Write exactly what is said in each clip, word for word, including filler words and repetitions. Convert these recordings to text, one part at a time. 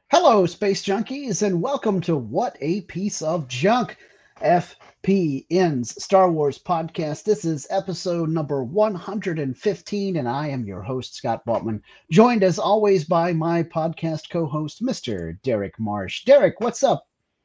Hello, Space Junkies, and welcome to What a Piece of Junk, F P N's Star Wars podcast. This is episode number one hundred fifteen, and I am your host, Scott Baltman, joined as always by my podcast co-host, Mister Derek Marsh. Derek, what's up?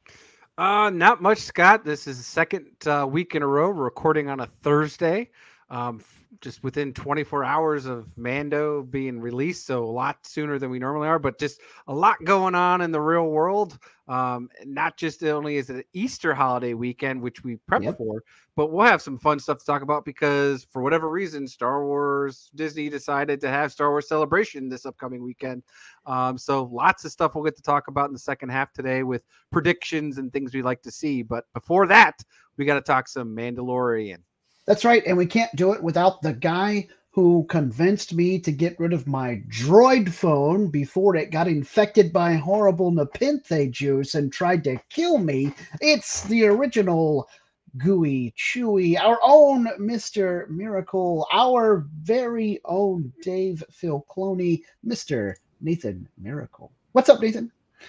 Uh, not much, Scott. This is the second uh, week in a row. We're recording on a Thursday, um, f- just within twenty-four hours of Mando being released, so a lot sooner than we normally are, but just a lot going on in the real world. Um, not just only is it an Easter holiday weekend, which we prep Yep. for, but we'll have some fun stuff to talk about because for whatever reason, Star Wars, Disney decided to have Star Wars Celebration this upcoming weekend. Um, so lots of stuff we'll get to talk about in the second half today with predictions and things we like to see. But before that, we got to talk some Mandalorian. That's right, and we can't do it without the guy who convinced me to get rid of my droid phone before it got infected by horrible Nepenthe juice and tried to kill me. It's the original Gooey Chewy, our own Mister Miracle, our very own Dave Filcloni, Mister Nathan Miracle. What's up, Nathan?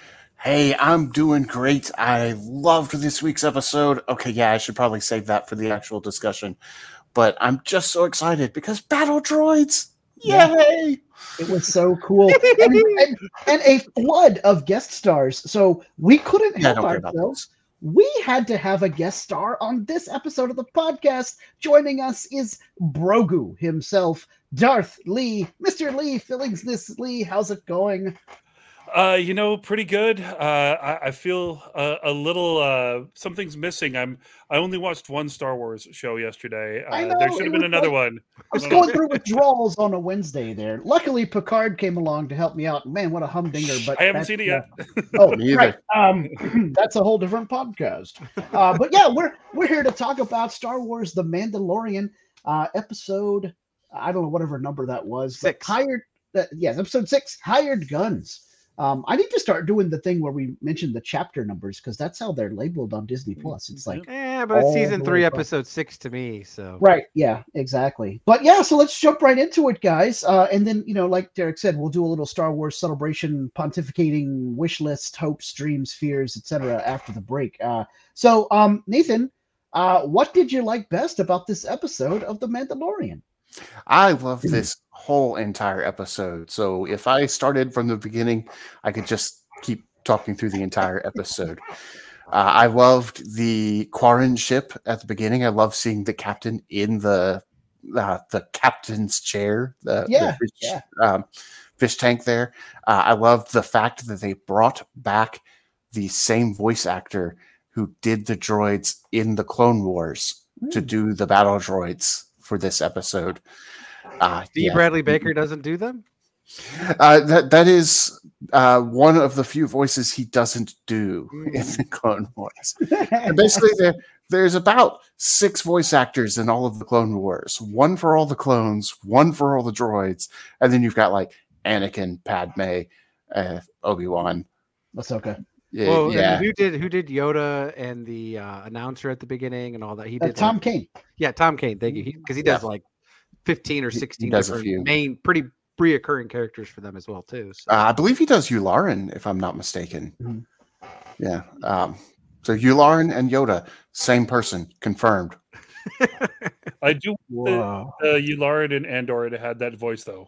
Hey, I'm doing great. I loved this week's episode. Okay, yeah, I should probably save that for the actual discussion. But I'm just so excited because battle droids! Yay! Yeah. It was so cool. and, and, and a flood of guest stars. So we couldn't Yeah, help don't care about ourselves. We had to have a guest star on this episode of the podcast. Joining us is Brogu himself, Darth Lee. Mister Lee, Fillings this Lee, how's it going? Uh, you know, pretty good. Uh, I, I feel uh, a little uh, something's missing. I'm. I only watched one Star Wars show yesterday. Uh, I know, there should it have been was another like- one. I was going through withdrawals on a Wednesday there. Luckily, Picard came along to help me out. Man, what a humdinger! But I haven't that's, seen it yet. uh, oh, Me right. Um, that's a whole different podcast. Uh, but yeah, we're we're here to talk about Star Wars: The Mandalorian, uh, episode. I don't know whatever number that was. but Six. Hired. Uh, yes, episode six. Hired Guns. Um, I need to start doing the thing where we mention the chapter numbers because that's how they're labeled on Disney Plus. It's like Yeah, but it's all season the three, way across. episode six to me. So Right. Yeah, exactly. But yeah, so let's jump right into it, guys. Uh, and then, you know, like Derek said, we'll do a little Star Wars celebration, pontificating, wish list, hopes, dreams, fears, et cetera after the break. Uh, so, um, Nathan, uh, what did you like best about this episode of The Mandalorian? I love this whole entire episode. So if I started from the beginning, I could just keep talking through the entire episode. Uh, I loved the Quarren ship at the beginning. I love seeing the captain in the uh, the captain's chair, the, Yeah, the fish, yeah. Um, fish tank there. Uh, I loved the fact that they brought back the same voice actor who did the droids in the Clone Wars to Mm. do the battle droids for this episode. Uh, D. yeah. Bradley Baker doesn't do them. Uh, that that is uh, one of the few voices he doesn't do in the Clone Wars. And basically, there there's about six voice actors in all of the Clone Wars. One for all the clones, one for all the droids, and then you've got like Anakin, Padme, uh, Obi-Wan. Ahsoka. Yeah, Well, yeah. and who did who did Yoda and the uh, announcer at the beginning and all that? He Uh, did Tom like- Kane. Yeah, Tom Kane. Thank you. Because he, Yeah. does like fifteen or He- he sixteen does a different few. main, pretty reoccurring characters for them as well too. So. Uh, I believe he does Yularen, if I'm not mistaken. Mhm. Yeah. Um, so Yularen and Yoda, same person, confirmed. I do. Whoa. Uh, Yularen and Andor had had that voice though.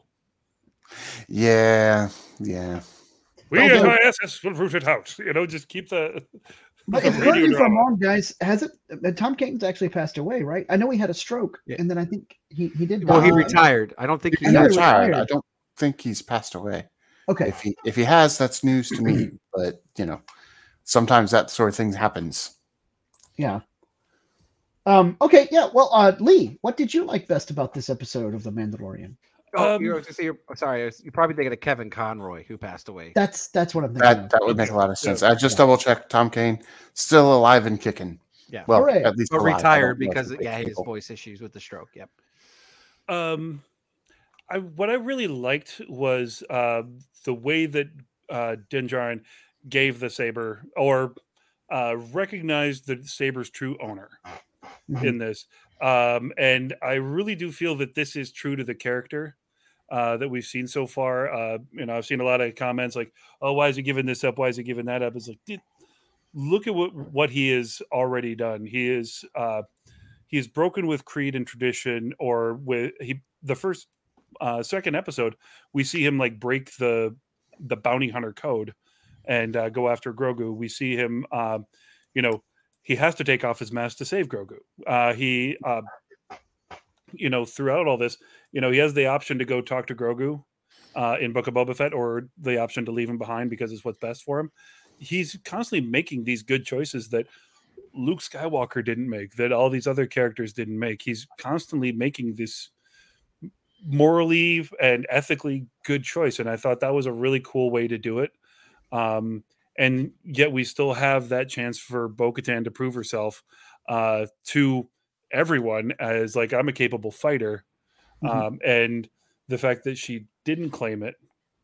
Yeah, yeah. We Okay. as I S S will root it out. You know, just keep the. But the if correct me radio if I'm drama. wrong, guys, has it? uh, Tom Kane's actually passed away, right? I know he had a stroke, Yeah. and then I think he, he did. Well, he die. retired. I don't think he I He's know got he retired. retired. I don't think he's passed away. Okay. If he if he has, that's news to me. But you know, sometimes that sort of thing happens. Yeah. Um, okay, yeah. Well, uh, Lee, what did you like best about this episode of The Mandalorian? Oh, Um, you know, just you're, sorry, I was- you're probably thinking of Kevin Conroy, who passed away. That's that's what I'm thinking. That of. that would make a lot of sense. Yeah. I just double checked. Tom Kane still alive and kicking. Yeah. Well, Hooray. at least But alive. I retired don't know if because he yeah, kicks his people. voice issues with the stroke. Yep. Um, I what I really liked was uh, the way that uh, Din Djarin gave the saber or uh, recognized the saber's true owner Mhm. in this, um, and I really do feel that this is true to the character. uh, that we've seen so far. Uh, you know, I've seen a lot of comments like, "Oh, why is he giving this up? Why is he giving that up?" It's like, dude, look at what what he has already done. He is uh, he is broken with creed and tradition, or with he the first uh, second episode we see him like break the the bounty hunter code and uh, go after Grogu. We see him, uh, you know, he has to take off his mask to save Grogu. Uh, he, uh, you know, throughout all this, you know, he has the option to go talk to Grogu uh, in Book of Boba Fett, or the option to leave him behind because it's what's best for him. He's constantly making these good choices that Luke Skywalker didn't make, that all these other characters didn't make. He's constantly making this morally and ethically good choice. And I thought that was a really cool way to do it. Um, and yet we still have that chance for Bo-Katan to prove herself uh, to everyone as like, I'm a capable fighter. Mm-hmm. Um, and the fact that she didn't claim it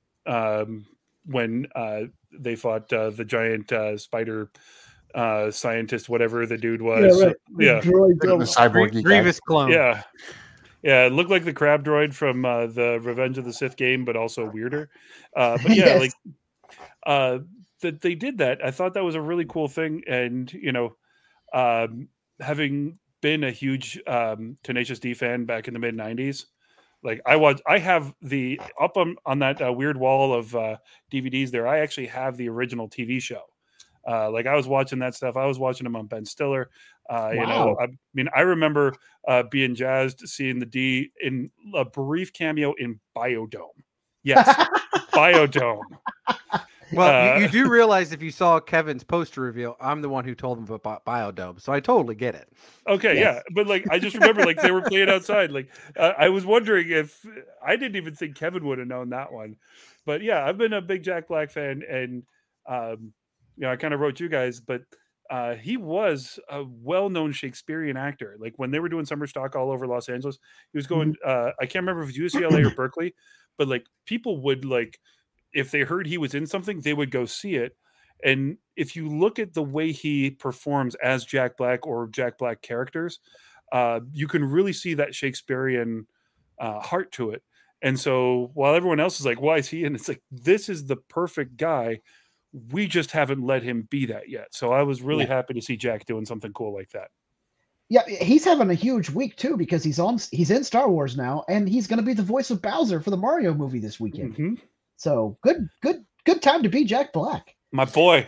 um, when uh, they fought uh, the giant uh, spider uh, scientist, whatever the dude was. Yeah, right. yeah. The, the cyborg Grievous clone. Yeah. Yeah, it looked like the crab droid from uh, the Revenge of the Sith game, but also weirder. Uh, but yeah, yes. like uh, that they did that. I thought that was a really cool thing. And, you know, um, having been a huge um, Tenacious D fan back in the mid nineties, like I was, I have the up on, on that uh, weird wall of uh, D V Ds there. I actually have the original T V show. Uh, like I was watching that stuff. I was watching them on Ben Stiller. Uh, wow. You know, I mean, I remember uh, being jazzed seeing the D in a brief cameo in Biodome. Yes, Biodome. Well, uh, you, you do realize if you saw Kevin's poster reveal, I'm the one who told him about Biodome, so I totally get it. Okay, yes. yeah, but like I just remember like they were playing outside. Like uh, I was wondering if I didn't even think Kevin would have known that one. But yeah, I've been a big Jack Black fan, and um, you know, I kind of wrote you guys, but. Uh, he was a well-known Shakespearean actor. Like when they were doing summer stock all over Los Angeles, he was going, uh, I can't remember if it was U C L A or Berkeley, but like people would like, if they heard he was in something, they would go see it. And if you look at the way he performs as Jack Black or Jack Black characters, uh, you can really see that Shakespearean uh, heart to it. And so while everyone else is like, why is he? And it's like, this is the perfect guy. We just haven't let him be that yet. So I was really yeah. happy to see Jack doing something cool like that. Yeah, he's having a huge week too because he's on he's in Star Wars now, and he's going to be the voice of Bowser for the Mario movie this weekend. Mm-hmm. So good, good, good time to be Jack Black, my boy.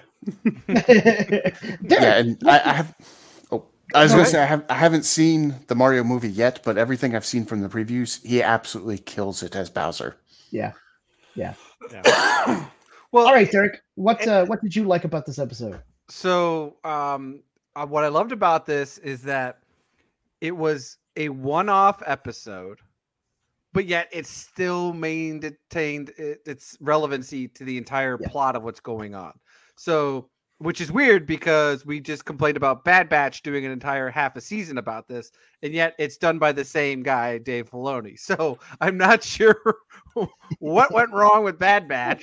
Derek, yeah, and I, I have. Oh, I was going to say I have I haven't seen the Mario movie yet, but everything I've seen from the previews, he absolutely kills it as Bowser. Yeah, yeah. yeah. Well, all right, Derek. What uh, what did you like about this episode? So, um, uh, what I loved about this is that it was a one-off episode, but yet it still maintained it, its relevancy to the entire yeah. plot of what's going on. So, which is weird because we just complained about Bad Batch doing an entire half a season about this, and yet it's done by the same guy, Dave Filoni. So I'm not sure what went wrong with Bad Batch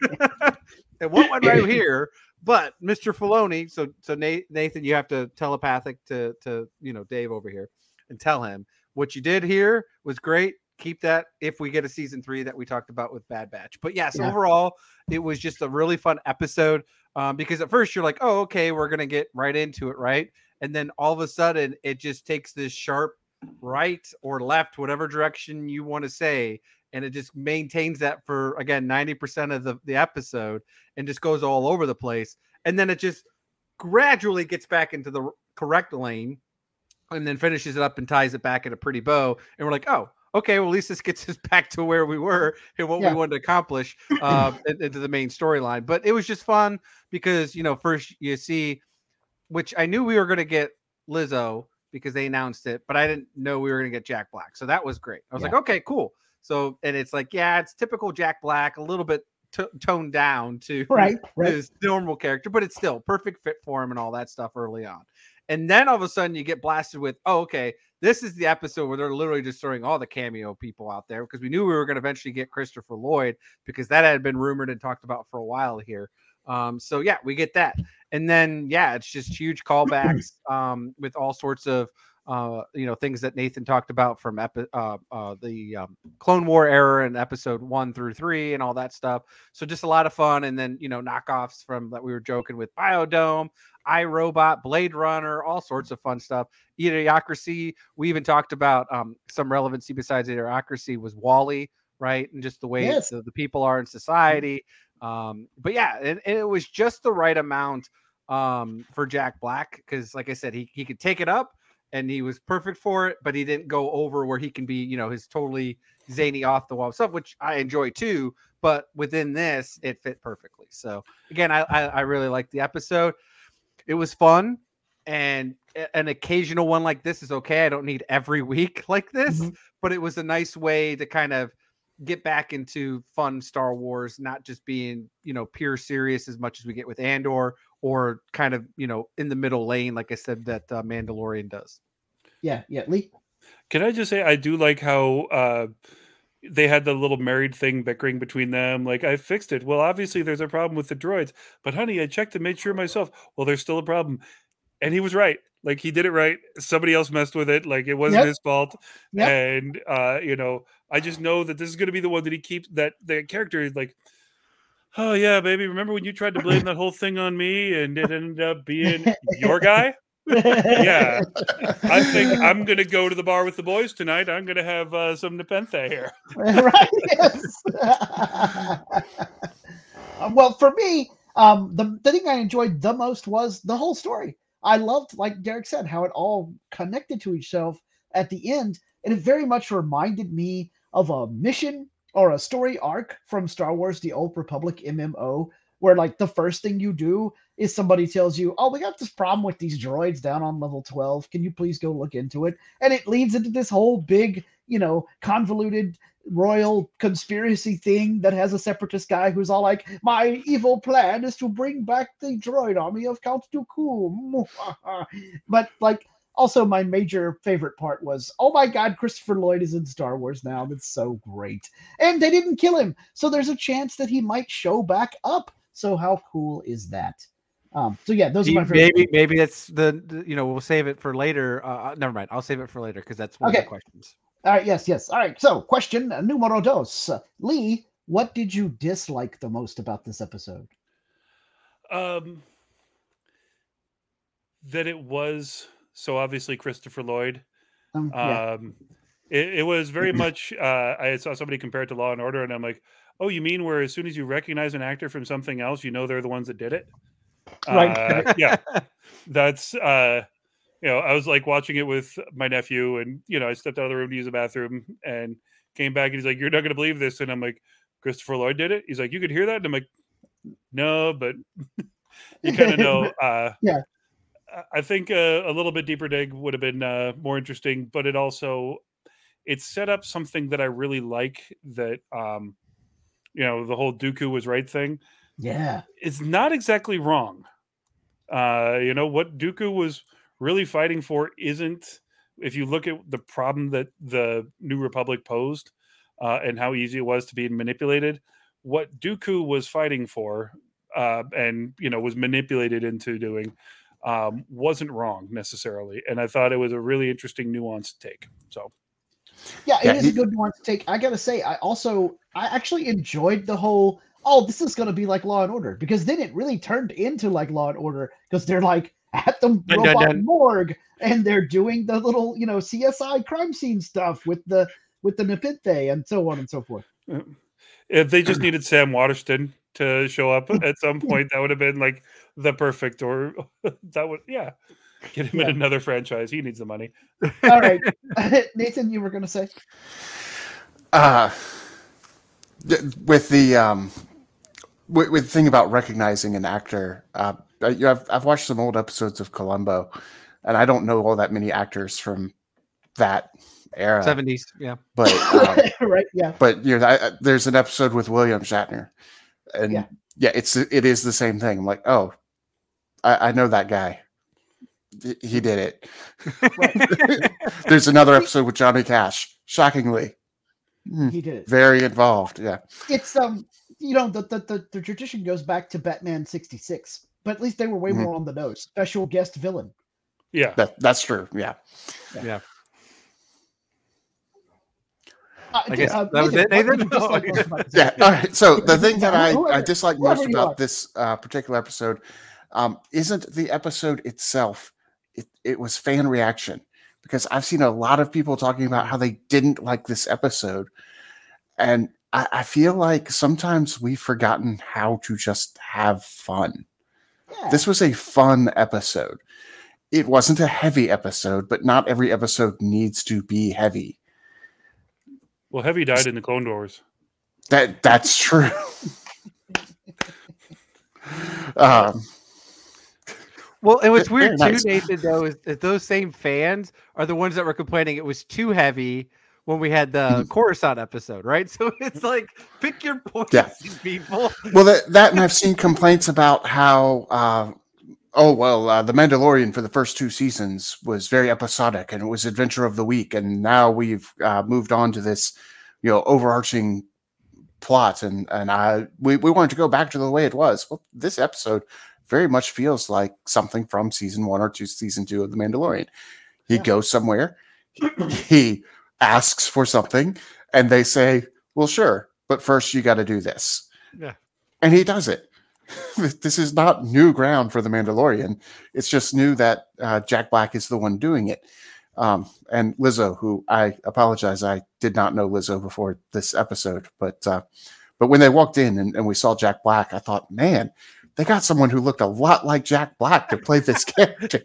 and what went right here. But Mister Filoni, so so Nathan, you have to telepathic to to you know Dave over here and tell him what you did here was great. Keep that if we get a season three that we talked about with Bad Batch. But yes, yeah. overall, it was just a really fun episode um, because at first you're like, oh, okay, we're going to get right into it, right? And then all of a sudden it just takes this sharp right or left, whatever direction you want to say. And it just maintains that for, again, ninety percent of the, the episode and just goes all over the place. And then it just gradually gets back into the correct lane and then finishes it up and ties it back in a pretty bow. And we're like, oh, okay, well, at least this gets us back to where we were and what yeah. we wanted to accomplish uh, into the main storyline. But it was just fun because, you know, first you see, which I knew we were going to get Lizzo because they announced it, but I didn't know we were going to get Jack Black. So that was great. I was yeah. like, okay, cool. So, and it's like, yeah, it's typical Jack Black, a little bit t- toned down to right, right. his normal character, but it's still perfect fit for him and all that stuff early on. And then all of a sudden you get blasted with, oh, okay, this is the episode where they're literally just throwing all the cameo people out there because we knew we were going to eventually get Christopher Lloyd because that had been rumored and talked about for a while here. Um, so, yeah, we get that. And then, yeah, it's just huge callbacks um, with all sorts of uh, you know, things that Nathan talked about from epi- uh, uh, the um, Clone War era and episode one through three and all that stuff. So just a lot of fun. And then, you know, knockoffs from that we were joking with Biodome, iRobot, Blade Runner, all sorts of fun stuff. Idiocracy. We even talked about um, some relevancy besides Idiocracy was WALL-E, right? And just the way Yes. the, the people are in society. Um, but yeah, and, and it was just the right amount um, for Jack Black. Cause like I said, he, he could take it up and he was perfect for it, but he didn't go over where he can be, you know, his totally zany off the wall stuff, which I enjoy too. But within this, it fit perfectly. So again, I, I, I really liked the episode. It was fun, and an occasional one like this is okay. I don't need every week like this, Mm-hmm. but it was a nice way to kind of get back into fun Star Wars, not just being, you know, pure serious as much as we get with Andor, or kind of, you know, in the middle lane, like I said, that uh, Mandalorian does. Yeah, yeah, Lee. Can I just say I do like how uh, they had the little married thing bickering between them. Like, I fixed it. Well, obviously there's a problem with the droids, but honey, I checked and made sure myself. Well, there's still a problem. And he was right. Like, he did it right. Somebody else messed with it. Like, it wasn't Yep. his fault. Yep. And, uh, you know, I just know that this is going to be the one that he keeps, that the character is like, oh yeah, baby. Remember when you tried to blame that whole thing on me and it ended up being your guy? Yeah. I think I'm going to go to the bar with the boys tonight. I'm going to have uh, some Nepenthe here. Right. Yes. Well, for me, um, the, the thing I enjoyed the most was the whole story. I loved, like Derek said, how it all connected to itself at the end. And it very much reminded me of a mission or a story arc from Star Wars, The Old Republic M M O, where like the first thing you do is somebody tells you, oh, we got this problem with these droids down on level twelve. Can you please go look into it? And it leads into this whole big, you know, convoluted royal conspiracy thing that has a separatist guy who's all like, my evil plan is to bring back the droid army of Count Dooku. But like, also my major favorite part was, oh my God, Christopher Lloyd is in Star Wars now. That's so great. And they didn't kill him. So there's a chance that he might show back up. So how cool is that? Um, so yeah, those are my favorite. Maybe, maybe that's the, the, you know, we'll save it for later. Uh, never mind. I'll save it for later because that's one Okay. of the questions. All right. Yes. Yes. All right. So question numero dos. Uh, Lee, what did you dislike the most about this episode? Um, that it was so obviously Christopher Lloyd. Um, yeah. Um, it, it was very much. Uh, I saw somebody compare it to Law and Order, and I'm like, oh, you mean where as soon as you recognize an actor from something else, you know they're the ones that did it? Right. Uh, yeah, that's. Uh, you know, I was like watching it with my nephew, and you know, I stepped out of the room to use the bathroom, and came back, and he's like, "You're not going to believe this," and I'm like, "Christopher Lloyd did it." He's like, "You could hear that," and I'm like, "No, but you kind of know." Uh, Yeah. I think uh, a little bit deeper dig would have been uh, more interesting, but it also it set up something that I really like. That um, you know, the whole Dooku was right thing. Yeah. It's not exactly wrong. Uh, you know what Dooku was really fighting for isn't, if you look at the problem that the New Republic posed uh, and how easy it was to be manipulated, what Dooku was fighting for uh, and, you know, was manipulated into doing um, wasn't wrong necessarily. And I thought it was a really interesting nuanced take. So, Yeah, it Yeah, is he- a good one to take. I gotta say, I also I actually enjoyed the whole, oh, this is gonna be like Law and Order, because then it really turned into like Law and Order, because they're like at the Dun, dun, robot dun. morgue and they're doing the little, you know, C S I crime scene stuff with the with the Nepenthe and so on and so forth. if they just needed Sam Waterston to show up at some point, that would have been like the perfect, or that would, yeah, get him Yeah. in another franchise. He needs the money. All right. Nathan, you were gonna say? Uh, th- with the um, with, with the thing about recognizing an actor, uh, I- I've I've watched some old episodes of Columbo, and I don't know all that many actors from that era. seventies. Yeah. But um, Right, yeah. but you know, I, there's an episode with William Shatner, and Yeah. yeah, it's it is the same thing. I'm like, oh, I, I know that guy. He- He did it. There's another episode with Johnny Cash. Shockingly, Hmm, He did it. very involved. Yeah. It's um you know the the, the, the tradition goes back to Batman sixty-six, but at least they were way Mhm. more on the nose. Special guest villain. Yeah, That that's true. Yeah. Yeah. Uh, I guess uh, that was it, what Nathan? did you dislike most about this Yeah. episode? All right. So the thing that Yeah, I, whoever- I dislike whoever most you are. about this uh, particular episode um, isn't the episode itself. It, it was fan reaction, because I've seen a lot of people talking about how they didn't like this episode. And I, I feel like sometimes we've forgotten how to just have fun. Yeah. This was a fun episode. It wasn't a heavy episode, but not every episode needs to be heavy. well, Heavy died in the Clone Wars. That that's true. um, Well, and what's Very weird nice. too, Nathan, though, is that those same fans are the ones that were complaining it was too heavy when we had the Mhm. Coruscant episode, right? So it's like, pick your poison, Yeah. people. well, that, that and I've seen complaints about how, uh, oh well, uh, the Mandalorian for the first two seasons was very episodic and it was adventure of the week, and now we've uh, moved on to this, you know, overarching plot, and and I we we wanted to go back to the way it was. Well, this episode very much feels like something from season one or two, season two of The Mandalorian. He Yeah. goes somewhere, he asks for something, and they say, well, sure, but first you got to do this. Yeah. And he does it. This is not new ground for The Mandalorian. It's just new that uh, Jack Black is the one doing it. Um, and Lizzo, who I apologize, I did not know Lizzo before this episode, but uh, but when they walked in and, and we saw Jack Black, I thought, man, they got someone who looked a lot like Jack Black to play this character.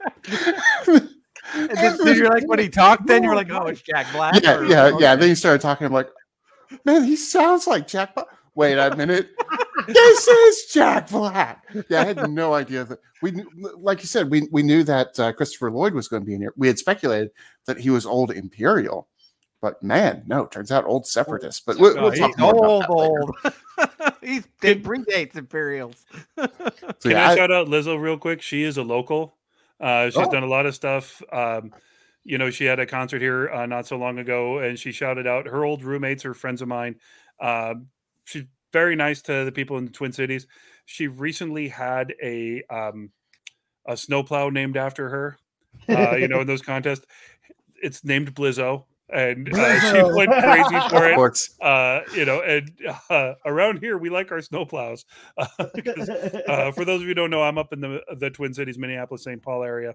And then, then you're like, when he talked, then you're like, oh, it's Jack Black. Yeah, or- yeah, okay. yeah. Then you started talking. I'm like, man, he sounds like Jack Black. Wait a minute. This is Jack Black. Yeah, I had no idea that we, knew- like you said, we we knew that uh, Christopher Lloyd was going to be in here. We had speculated that he was old Imperial, but man, no, turns out old Separatist. But we'll, No, we'll he's talk more old, about that later. old. he's it predates Imperials. So, Can yeah, I, I- shout out Lizzo real quick? She is a local. Uh, she's Oh. done a lot of stuff. Um, you know, she had a concert here uh, not so long ago, and she shouted out her old roommates are friends of mine. Um, she's very nice to the people in the Twin Cities. She recently had a um, a snowplow named after her. Uh, you know, in those contests, it's named Blizzo, and uh, she Blizzo. went crazy for of it. course. Uh, you know, and uh, around here we like our snowplows. Uh, 'cause, uh, for those of you who don't know, I'm up in the the Twin Cities, Minneapolis, Saint Paul area.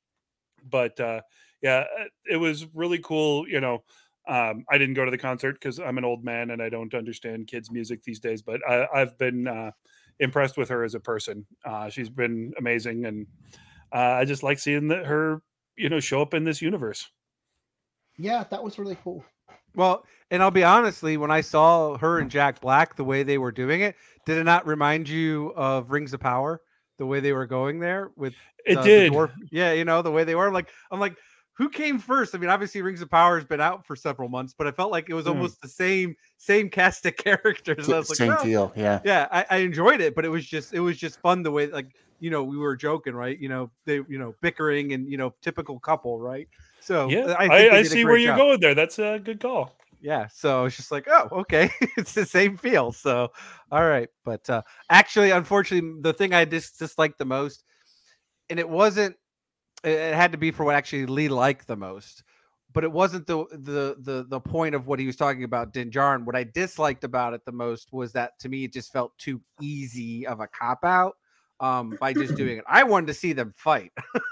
But uh, yeah, it was really cool. You know, um, I didn't go to the concert because I'm an old man and I don't understand kids' music these days. But I, I've been uh, impressed with her as a person. Uh, she's been amazing, and uh, I just like seeing that her, you know, show up in this universe. Yeah, that was really cool. Well, and I'll be honestly, when I saw her and Jack Black, the way they were doing it, did it not remind you of Rings of Power? The way they were going there with It uh, the did. dwarf- yeah, you know, the way they were. Like, I'm like, who came first? I mean, obviously, Rings of Power has been out for several months, but I felt like it was Hmm. almost the same same cast of characters. I was like, Same well, feel. Yeah. yeah, I, I enjoyed it, but it was just it was just fun the way, like, you know, we were joking, right? You know, they you know bickering and you know typical couple, right? So Yeah, I, I, think I, they did a see great where you're job. going there. That's a good call. Yeah, so it's just like, oh, okay, it's the same feel. So, all right, but uh, actually, unfortunately, the thing I dis- disliked the most, and it wasn't, it it had to be for what actually Lee liked the most, but it wasn't the the the the point of what he was talking about, Din Djarin. What I disliked about it the most was that to me it just felt too easy of a cop out um, by just doing it. I wanted to see them fight,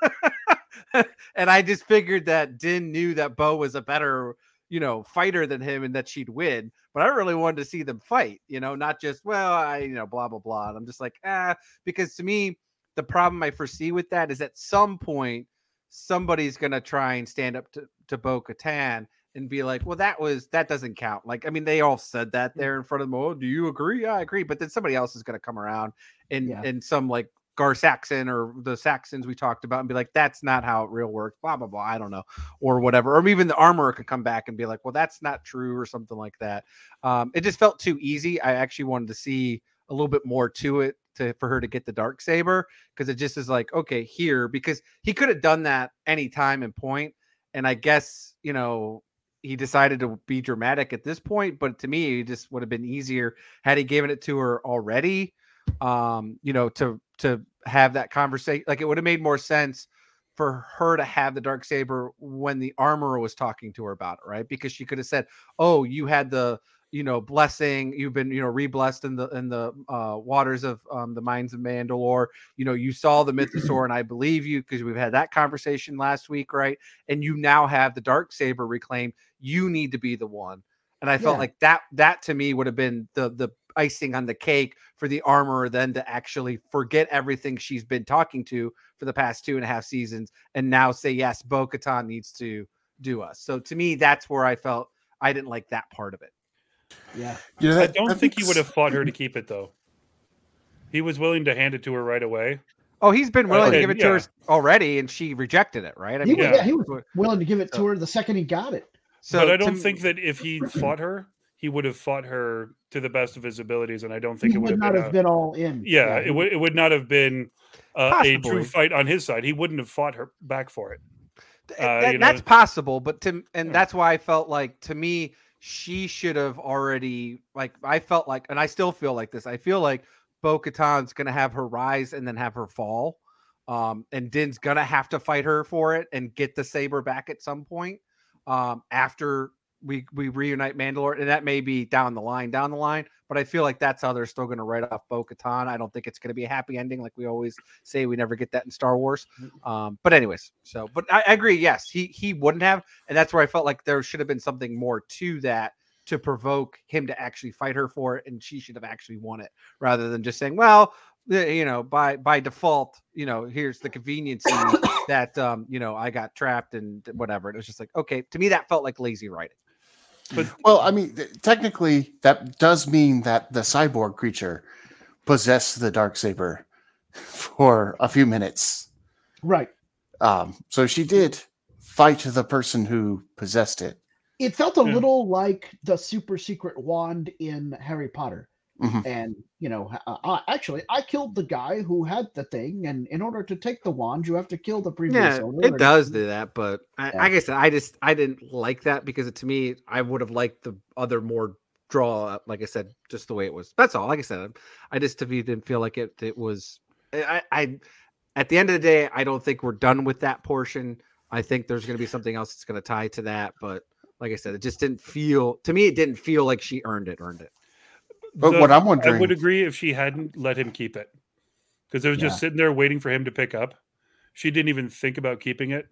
and I just figured that Din knew that Bo was a better, you know, fighter than him and that she'd win. But I really wanted to see them fight, you know, not just, well, I, you know, blah, blah, blah. And I'm just like, ah, because to me, the problem I foresee with that is at some point, somebody's going to try and stand up to, to Bo Katan and be like, well, that was, that doesn't count. Like, I mean, they all said that there in front of them. Oh, do you agree? Yeah, I agree. But then somebody else is going to come around and, Yeah. and some like Gar Saxon or the Saxons we talked about and be like, that's not how it real works, blah, blah, blah. I don't know. Or whatever. Or even the armorer could come back and be like, well, that's not true or something like that. Um, it just felt too easy. I actually wanted to see a little bit more to it to for her to get the dark saber, because it just is like, okay, here, because he could have done that any time and point. And I guess, you know, he decided to be dramatic at this point, but to me, it just would have been easier had he given it to her already. Um, you know, to to have that conversation, like it would have made more sense for her to have the Darksaber when the armorer was talking to her about it, right? Because she could have said, "Oh, you had the, you know, blessing. You've been, you know, re-blessed in the in the uh, waters of um, the mines of Mandalore. You know, you saw the Mythosaur, and I believe you because we've had that conversation last week, right? And you now have the Darksaber reclaimed. You need to be the one." And I felt Yeah. like that. That to me would have been the the icing on the cake for the armorer then to actually forget everything she's been talking to for the past two and a half seasons and now say, yes, Bo-Katan needs to do us. So to me, that's where I felt I didn't like that part of it. Yeah. You know, I that- don't that think he makes- would have fought her to keep it, though. He was willing to hand it to her right away. Oh, he's been willing to Okay, give it to yeah. her already, and she rejected it, right? I He mean, was, yeah. yeah, he was willing to give it to So- her the second he got it. so but I to don't me- think that if he fought her, he would have fought her to the best of his abilities, and I don't think He it would would have not been. have a, been all in. yeah, he it would. It would not have been uh, a true Possibly. fight on his side. He wouldn't have fought her back for it. Th- Uh, that- you know- that's possible, but to and Yeah. that's why I felt like to me she should have already like I felt like, and I still feel like this. I feel like Bo-Katan's gonna have her rise and then have her fall, um, and Din's gonna have to fight her for it and get the saber back at some point um, after we we reunite Mandalore, and that may be down the line, down the line. But I feel like that's how they're still gonna write off Bo-Katan. I don't think it's gonna be a happy ending, like we always say. We never get that in Star Wars. Um, but anyways, so but I, I agree. Yes, he he wouldn't have, and that's where I felt like there should have been something more to that to provoke him to actually fight her for it, and she should have actually won it rather than just saying, "Well, the- you know, by by default, you know, here's the convenience that um, you know, I got trapped and whatever." It was just like, okay, to me that felt like lazy writing. Well, I mean, th- technically, that does mean that the cyborg creature possessed the Darksaber for a few minutes. Right. Um, so she did fight the person who possessed it. It felt a Yeah. little like the super secret wand in Harry Potter. Mhm. And, you know, uh, uh, actually, I killed the guy who had the thing. And in order to take the wand, you have to kill the previous Yeah, owner. it and- does do that, but I, Yeah. like I said, I just I didn't like that because to me, I would have liked the other more draw. Like I said, just the way it was. That's all. Like I said, I just to me didn't feel like it. It was. I, I at the end of the day, I don't think we're done with that portion. I think there's going to be something else that's going to tie to that. But like I said, it just didn't feel to me. It didn't feel like she earned it. Earned it. But The- what I'm I wondering, would agree if she hadn't let him keep it, because it was just Yeah. sitting there waiting for him to pick up. She didn't even think about keeping it,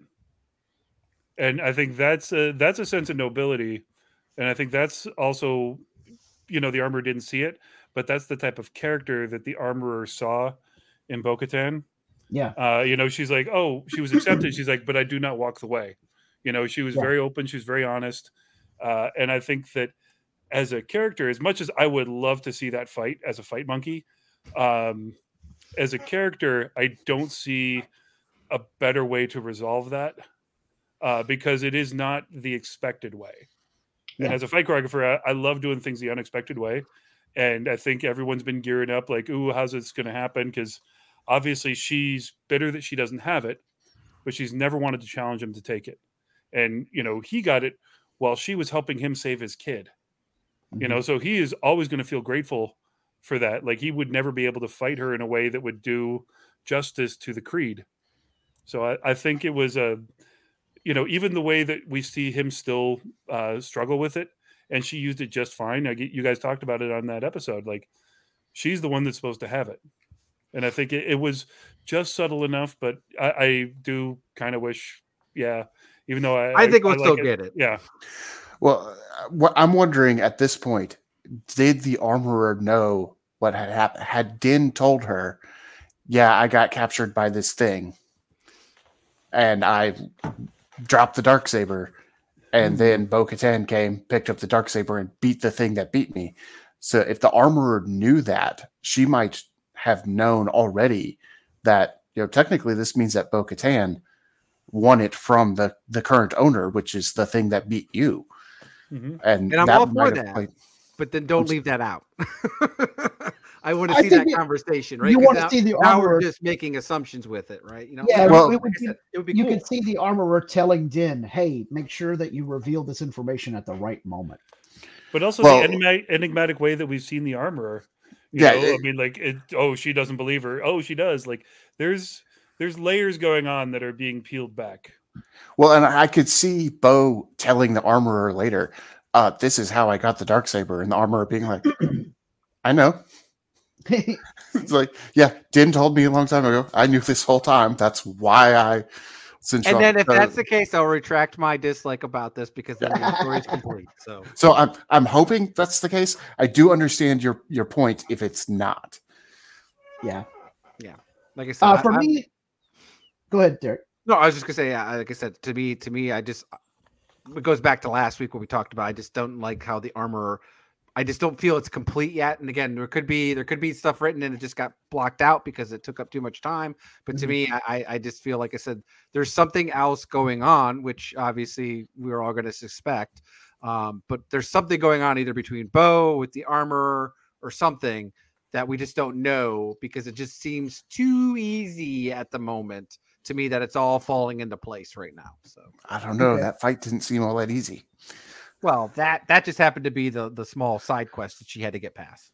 and I think that's a that's a sense of nobility, and I think that's also, you know, the armorer didn't see it, but that's the type of character that the armorer saw in Bo-Katan. Yeah. Uh, you know, she's like, oh, she was accepted. She's like, but I do not walk the way. You know, she was Yeah. very open. She was very honest. Uh, and I think that as a character, as much as I would love to see that fight as a fight monkey, um, as a character, I don't see a better way to resolve that uh, because it is not the expected way. And Yeah. as a fight choreographer, I, I love doing things the unexpected way. And I think everyone's been gearing up like, ooh, how's this going to happen? Because obviously she's bitter that she doesn't have it, but she's never wanted to challenge him to take it. And, you know, he got it while she was helping him save his kid. You know, so he is always going to feel grateful for that. Like he would never be able to fight her in a way that would do justice to the creed. So I, I think it was a, you know, even the way that we see him still uh, struggle with it, and she used it just fine. I get, you guys talked about it on that episode. Like she's the one that's supposed to have it, and I think it, it was just subtle enough. But I, I do kind of wish, yeah, even though I, I think we'll like still get it. Yeah, well, uh, what I'm wondering at this point, did the armorer know what had happened? Had Din told her, yeah, I got captured by this thing and I dropped the Darksaber, and then Bo-Katan came, picked up the Darksaber and beat the thing that beat me. So if the armorer knew that, she might have known already that, you know, technically this means that Bo-Katan won it from the, the current owner, which is the thing that beat you. hmm And, And I'm that all for might have that. played- But then don't I'm s- leave that out. I want to I see that think it- conversation, right? you 'Cause wanna now- see the now we're armorer- just making assumptions with it, right? You know, Yeah, Well- it like would I be, said, it would be you cool. could see the armorer telling Din, hey, make sure that you reveal this information at the right moment. But also Well- the enigmatic, enigmatic way that we've seen the armorer. You Yeah, know, I it- mean, like, it, oh, she doesn't believe her. Oh, she does. Like, there's there's layers going on that are being peeled back. Well, and I could see Bo telling the armorer later, uh, this is how I got the Darksaber, and the armorer being like, I know. It's like, yeah, Din told me a long time ago. I knew this whole time. That's why I And then if that's the case, I'll retract my dislike about this because then the story's complete. So So I'm I'm hoping that's the case. I do understand your your point if it's not. Yeah. Yeah. Like I said, Uh, I- for I'm- me, go ahead, Derek. No, I was just gonna say, yeah, like I said, to me, to me, I just it goes back to last week what we talked about. I just don't like how the armor. I just don't feel it's complete yet. And again, there could be there could be stuff written and it just got blocked out because it took up too much time. But to Mhm. me, I I just feel like I said, there's something else going on, which obviously we were all going to suspect. Um, but there's something going on either between Bo with the armor or something that we just don't know because it just seems too easy at the moment to me that it's all falling into place right now. So I don't know. Okay. That fight didn't seem all that easy. well, that that just happened to be the the small side quest that she had to get past.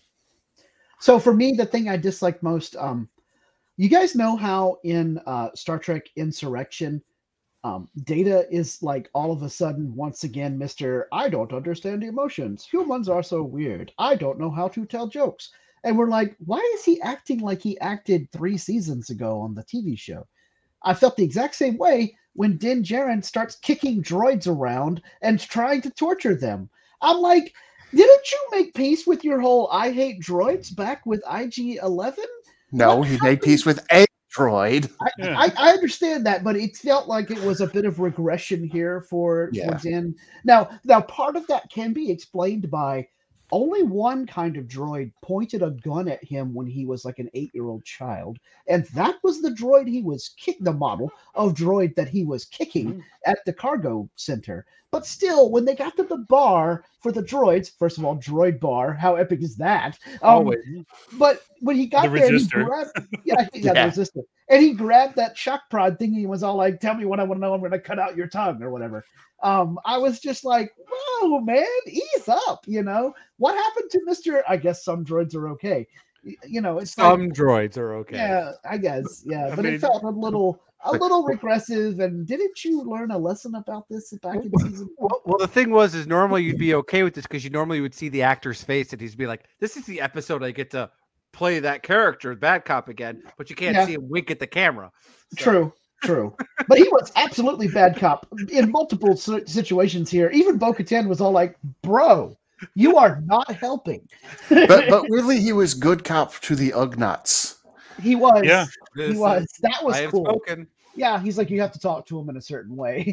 So for me, the thing I dislike most, um, you guys know how in uh, Star Trek Insurrection, um, Data is like all of a sudden once again, Mister I don't understand emotions. Humans are so weird. I don't know how to tell jokes. And we're like, why is he acting like he acted three seasons ago on the T V show? I felt the exact same way when Din Djarin starts kicking droids around and trying to torture them. I'm like, didn't you make peace with your whole I hate droids back with I G eleven? No, What he made peace with a droid. I, Yeah. I, I understand that, but it felt like it was a bit of regression here for, Yeah. for Din. Now, now, part of that can be explained by only one kind of droid pointed a gun at him when he was like an eight-year-old child, and that was the droid he was kick the model of droid that he was kicking Mhm. at the cargo center. But still, when they got to the bar for the droids, first of all, droid bar, how epic is that? Um, Always. But when he got The there, he resistor. grabbed, yeah, yeah, Yeah. the resistor, and he grabbed that shock prod thing. And he was all like, "Tell me what I want to know. I'm going to cut out your tongue or whatever." Um, I was just like, "Whoa, man, ease up!" You know what happened to Mister I guess some droids are okay. Y- You know, it's like, Some droids are okay. yeah, I guess, yeah, I but mean- it felt a little, a But- little regressive. And didn't you learn a lesson about this back in season? Well, well, the thing was, is normally you'd be okay with this because you normally would see the actor's face and he'd be like, "This is the episode I get to play that character, bad cop again," but you can't Yeah. see him wink at the camera. So- True, true. But he was absolutely bad cop in multiple si- situations here. Even Bo-Katan was all like, "Bro, you are not helping." But but really, he was good cop to the Ugnaughts. he was. Yeah. This He was. is- That was I have cool. spoken. Yeah, he's like, you have to talk to him in a certain way.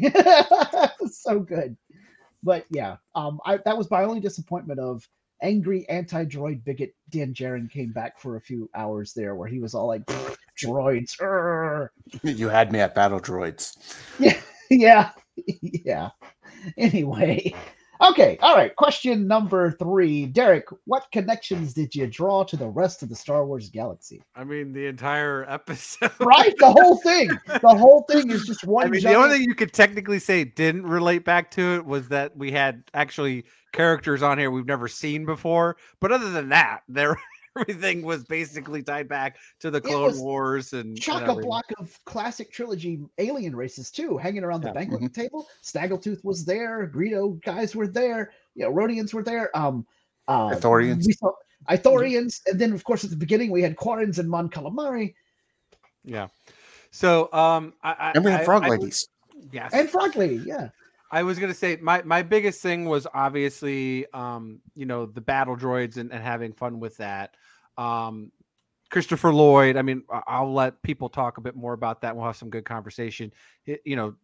So good. But yeah, um, I, that was my only disappointment of angry anti-droid bigot Din Djarin came back for a few hours there where he was all like, droids. Urgh." You had me at battle droids. Yeah, yeah. Anyway, okay, all right. Question number three, Derek. What connections did you draw to the rest of the Star Wars galaxy? I mean, the entire episode. Right, the whole thing. The whole thing is just one. I mean, the giant- only thing you could technically say didn't relate back to it was that we had actually characters on here we've never seen before. But other than that, there everything was basically tied back to the It Clone was Wars and, and chock a everything. block of classic trilogy alien races too, hanging around the Yeah. banquet table. Snaggletooth was there. Greedo guys were there. You know, Rhodians were there. Um, uh, Ithorians. We saw Ithorians, and then of course at the beginning we had Quarrens and Mon Calamari Yeah. So, um, I, I And we had I- frog I- ladies. Yes. and Frog Lady. Yeah, I was gonna say my my biggest thing was obviously um you know the battle droids and, and having fun with that. Um, Christopher Lloyd. I mean, I- I'll let people talk a bit more about that. We'll have some good conversation. It- you know,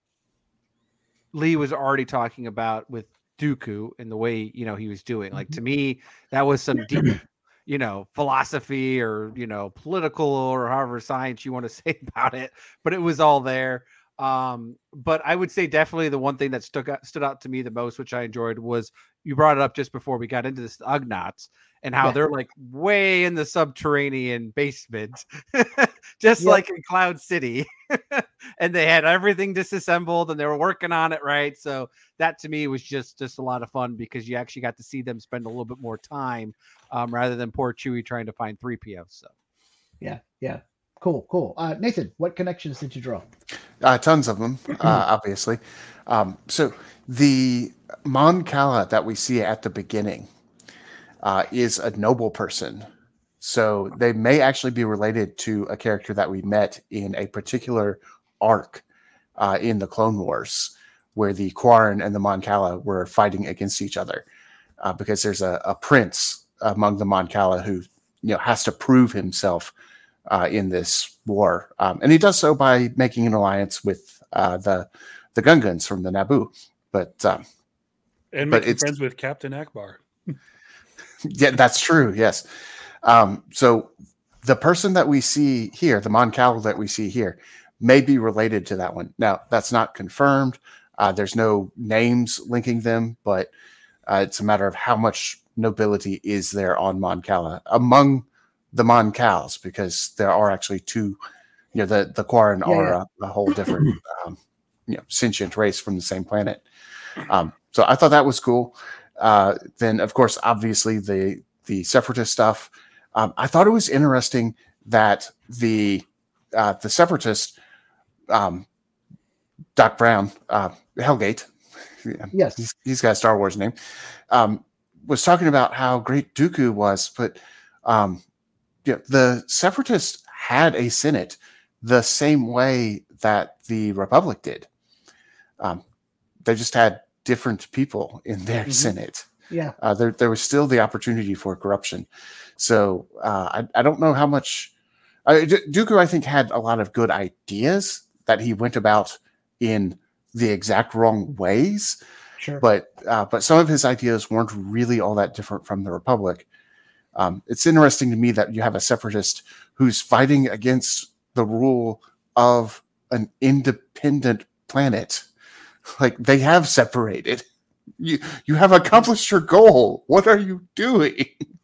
Lee was already talking about with Dooku and the way you know he was doing. Like to me, that was some deep, you know, philosophy or you know political or however science you want to say about it. But it was all there. Um, but I would say definitely the one thing that stuck out, stood out to me the most, which I enjoyed, was you brought it up just before we got into this Ugnaughts and how Yeah. they're like way in the subterranean basement, just Yeah. like in Cloud City. And they had everything disassembled and they were working on it, right? So that to me was just just a lot of fun because you actually got to see them spend a little bit more time um, rather than poor Chewie trying to find three P O. So yeah, yeah. Cool, cool. Uh, Nathan, what connections did you draw? Uh, tons of them, uh, obviously. Um, so the Mon Cala that we see at the beginning uh, is a noble person. So they may actually be related to a character that we met in a particular arc uh, in the Clone Wars, where the Quarren and the Mon Cala were fighting against each other. Uh, because there's a, a prince among the Mon Cala who, you know, has to prove himself uh, in this war, um, and he does so by making an alliance with uh, the the Gungans from the Naboo. But um, and but making it's friends with Captain Akbar. yeah, that's true. Yes. Um, so the person that we see here, the Mon Cala that we see here, may be related to that one. Now, that's not confirmed. Uh, there's no names linking them, but uh, it's a matter of how much nobility is there on Mon Cala among the Mon Cals, because there are actually two. You know, the the Quarren Yeah, are yeah. A, a whole different, um, you know, sentient race from the same planet. Um, so I thought that was cool. Uh, then, of course, obviously the the separatist stuff. Um, I thought it was interesting that the uh, the separatist, um, Doc Brown, uh, Hellgate, Yes. he's, he's got a Star Wars name, um, was talking about how great Dooku was, but um, yeah, the separatists had a Senate the same way that the Republic did. Um, they just had different people in their Mhm. Senate. Yeah. Uh, there, there was still the opportunity for corruption. So uh, I, I don't know how much. Uh, D- Dooku, I think, had a lot of good ideas that he went about in the exact wrong ways, Sure. but uh, but some of his ideas weren't really all that different from the Republic. Um, it's interesting to me that you have a separatist who's fighting against the rule of an independent planet. Like, they have separated. You you have accomplished your goal. What are you doing?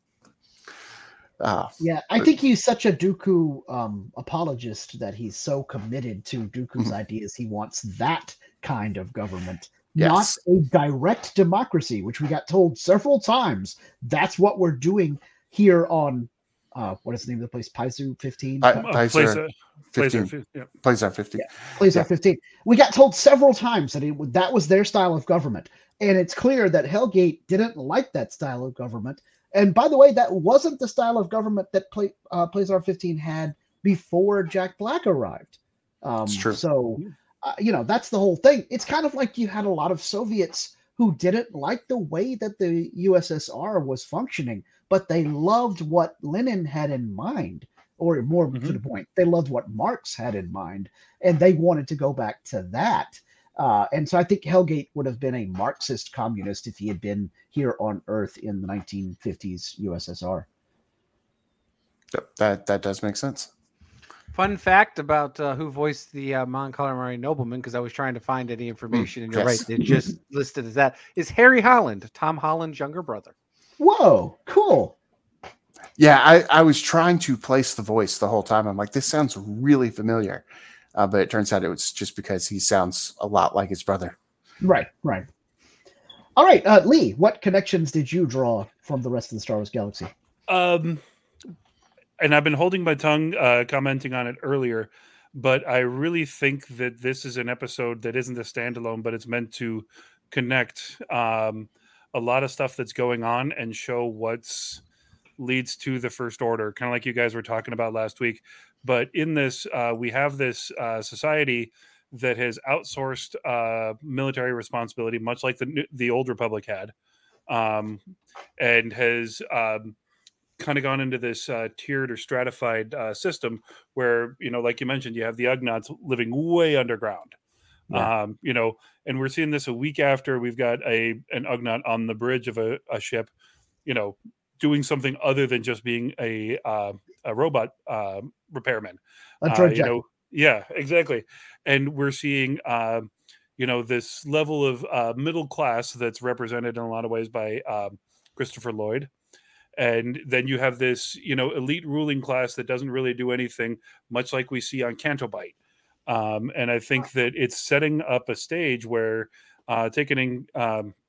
Uh, Yeah, I think he's such a Dooku um, apologist that he's so committed to Dooku's Mhm. ideas. He wants that kind of government, Yes. not a direct democracy, which we got told several times. That's what we're doing here on uh, what is the name of the place? Paizu fifteen. Pi- Pa- Uh, Placer Placer, Placer, fifteen. yeah. Placer fifteen. Placer yeah. fifteen. We got told several times that it, that was their style of government, and it's clear that Hellgate didn't like that style of government. And by the way, that wasn't the style of government that Play, uh, Placer fifteen had before Jack Black arrived. Um, It's true. So, uh, you know, that's the whole thing. It's kind of like you had a lot of Soviets who didn't like the way that the U S S R was functioning, but they loved what Lenin had in mind, or more to Mhm. the point, they loved what Marx had in mind, and they wanted to go back to that. Uh, and so I think Hellgate would have been a Marxist communist if he had been here on Earth in the nineteen fifties U S S R. Yep, That that does make sense. Fun fact about uh, who voiced the uh, Mon Calamari nobleman, because I was trying to find any information, and you're yes. right, they just listed as that, is Harry Holland, Tom Holland's younger brother. Whoa, cool. Yeah, I, I was trying to place the voice the whole time. I'm like, this sounds really familiar. Uh, but it turns out it was just because he sounds a lot like his brother. Right, right. All right, uh, Lee, what connections did you draw from the rest of the Star Wars galaxy? Um, and I've been holding my tongue, uh, commenting on it earlier, but I really think that this is an episode that isn't a standalone, but it's meant to connect um, a lot of stuff that's going on and show what's leads to the First Order, kind of like you guys were talking about last week. But in this, uh, we have this uh, society that has outsourced uh, military responsibility, much like the the old Republic had, um, and has um, kind of gone into this uh, tiered or stratified uh, system where, you know, like you mentioned, you have the Ugnaughts living way underground. Yeah. Um, you know, and we're seeing this a week after we've got a an Ugnaught on the bridge of a, a ship, you know, doing something other than just being a uh, a robot uh, repairman. A Uh, droid you jack. know, yeah, exactly. And we're seeing, uh, you know, this level of uh, middle class that's represented in a lot of ways by um, Christopher Lloyd. And then you have this, you know, elite ruling class that doesn't really do anything, much like we see on Canto Bight. Um, and I think that it's setting up a stage where uh, taking um,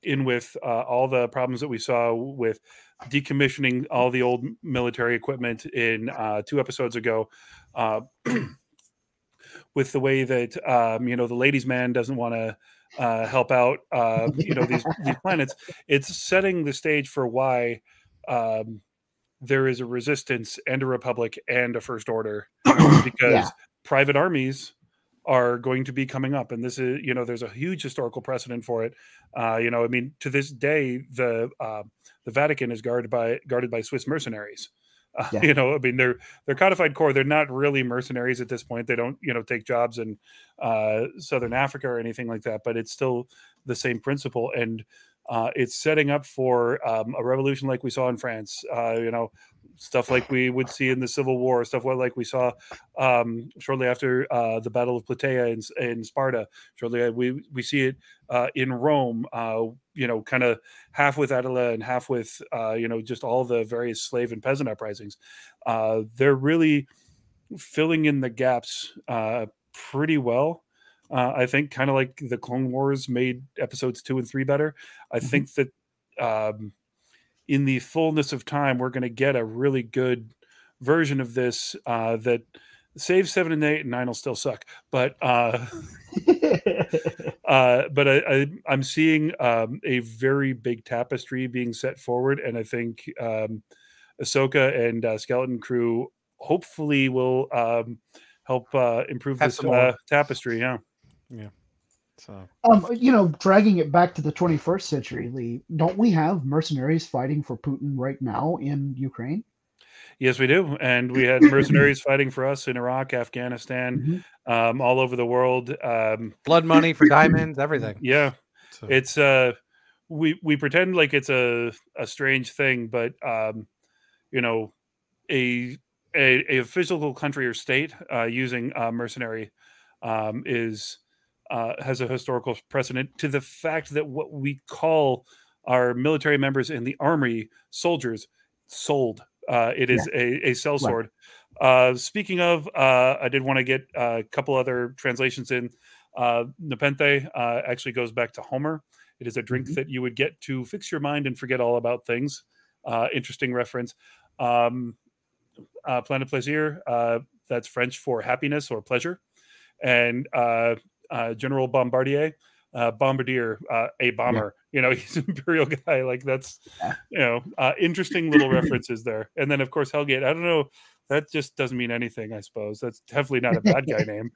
in with uh, all the problems that we saw with decommissioning all the old military equipment in uh, two episodes ago, uh, with the way that um, you know the ladies' man doesn't want to uh, help out uh, you know these these planets. It's setting the stage for why um, there is a resistance and a republic and a first order, because Yeah. private armies are going to be coming up, and this is, you know, there's a huge historical precedent for it. Uh, you know, I mean, to this day, the uh, the Vatican is guarded by guarded by Swiss mercenaries. Uh, Yeah. You know, I mean, they're they're codified core. They're not really mercenaries at this point. They don't, you know, take jobs in uh, Southern Africa or anything like that. But it's still the same principle, and uh, it's setting up for um, a revolution like we saw in France. Uh, you know, stuff like we would see in the Civil War, stuff like we saw um, shortly after uh, the Battle of Plataea in, in Sparta. Shortly, we we see it uh, in Rome. Uh, you know, kind of half with Attila and half with uh, you know just all the various slave and peasant uprisings. Uh, they're really filling in the gaps uh, pretty well. Uh, I think kind of like the Clone Wars made episodes two and three better. I mm-hmm. think that. Um, in the fullness of time, we're going to get a really good version of this uh, that saves seven and eight, and nine will still suck. But uh, uh, but I, I, I'm seeing um, a very big tapestry being set forward, and I think um, Ahsoka and uh, Skeleton Crew hopefully will um, help uh, improve Have this uh, tapestry. Yeah, yeah. So, um, you know, dragging it back to the twenty-first century, Lee, don't we have mercenaries fighting for Putin right now in Ukraine? Yes, we do. And we had mercenaries fighting for us in Iraq, Afghanistan, mm-hmm. um, all over the world. Um, Blood money for diamonds, everything. Yeah. So. It's, uh, we, we pretend like it's a, a strange thing, but, um, you know, a, a, a physical country or state uh, using uh, mercenary um, is, Uh, has a historical precedent to the fact that what we call our military members in the army soldiers sold. Uh, it is yeah. a, a sellsword. Right. Uh, speaking of, uh, I did want to get a couple other translations in. Uh, Nepenthe uh, actually goes back to Homer. It is a drink mm-hmm. that you would get to fix your mind and forget all about things. Uh, interesting reference. Um, uh, Planet Plaisir, uh, that's French for happiness or pleasure. And uh, Uh, General Bombardier, uh, Bombardier, uh, a bomber. Yeah. You know, he's an imperial guy. Like that's, yeah. you know, uh, interesting little references there. And then of course Hellgate. I don't know. That just doesn't mean anything. I suppose that's definitely not a bad guy name.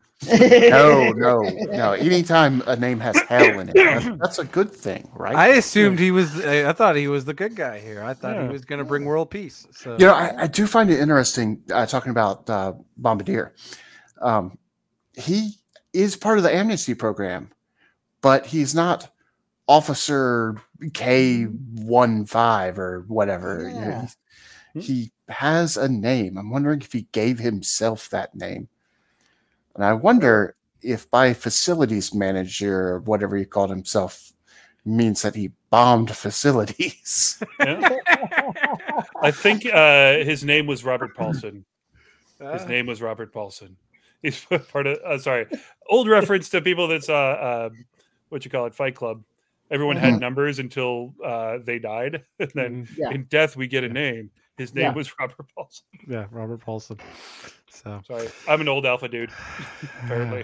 No, no, no. Anytime a name has hell in it, that's, that's a good thing, right? I assumed he was. I thought he was the good guy here. I thought yeah. he was going to bring world peace. So you know, I, I do find it interesting uh, talking about uh, Bombardier. Um, he. is part of the amnesty program, but he's not Officer K fifteen or whatever. Yeah. You know, he has a name. I'm wondering if he gave himself that name. And I wonder if by facilities manager or whatever he called himself means that he bombed facilities. Yeah. I think uh, his name was Robert Paulson. His name was Robert Paulson. He's part of, uh, sorry, old reference to people that saw, uh, what you call it, Fight Club. Everyone mm-hmm. had numbers until uh, they died. And then yeah. in death, we get a name. His name yeah. was Robert Paulson. Yeah, Robert Paulson. So sorry, I'm an old alpha dude, apparently.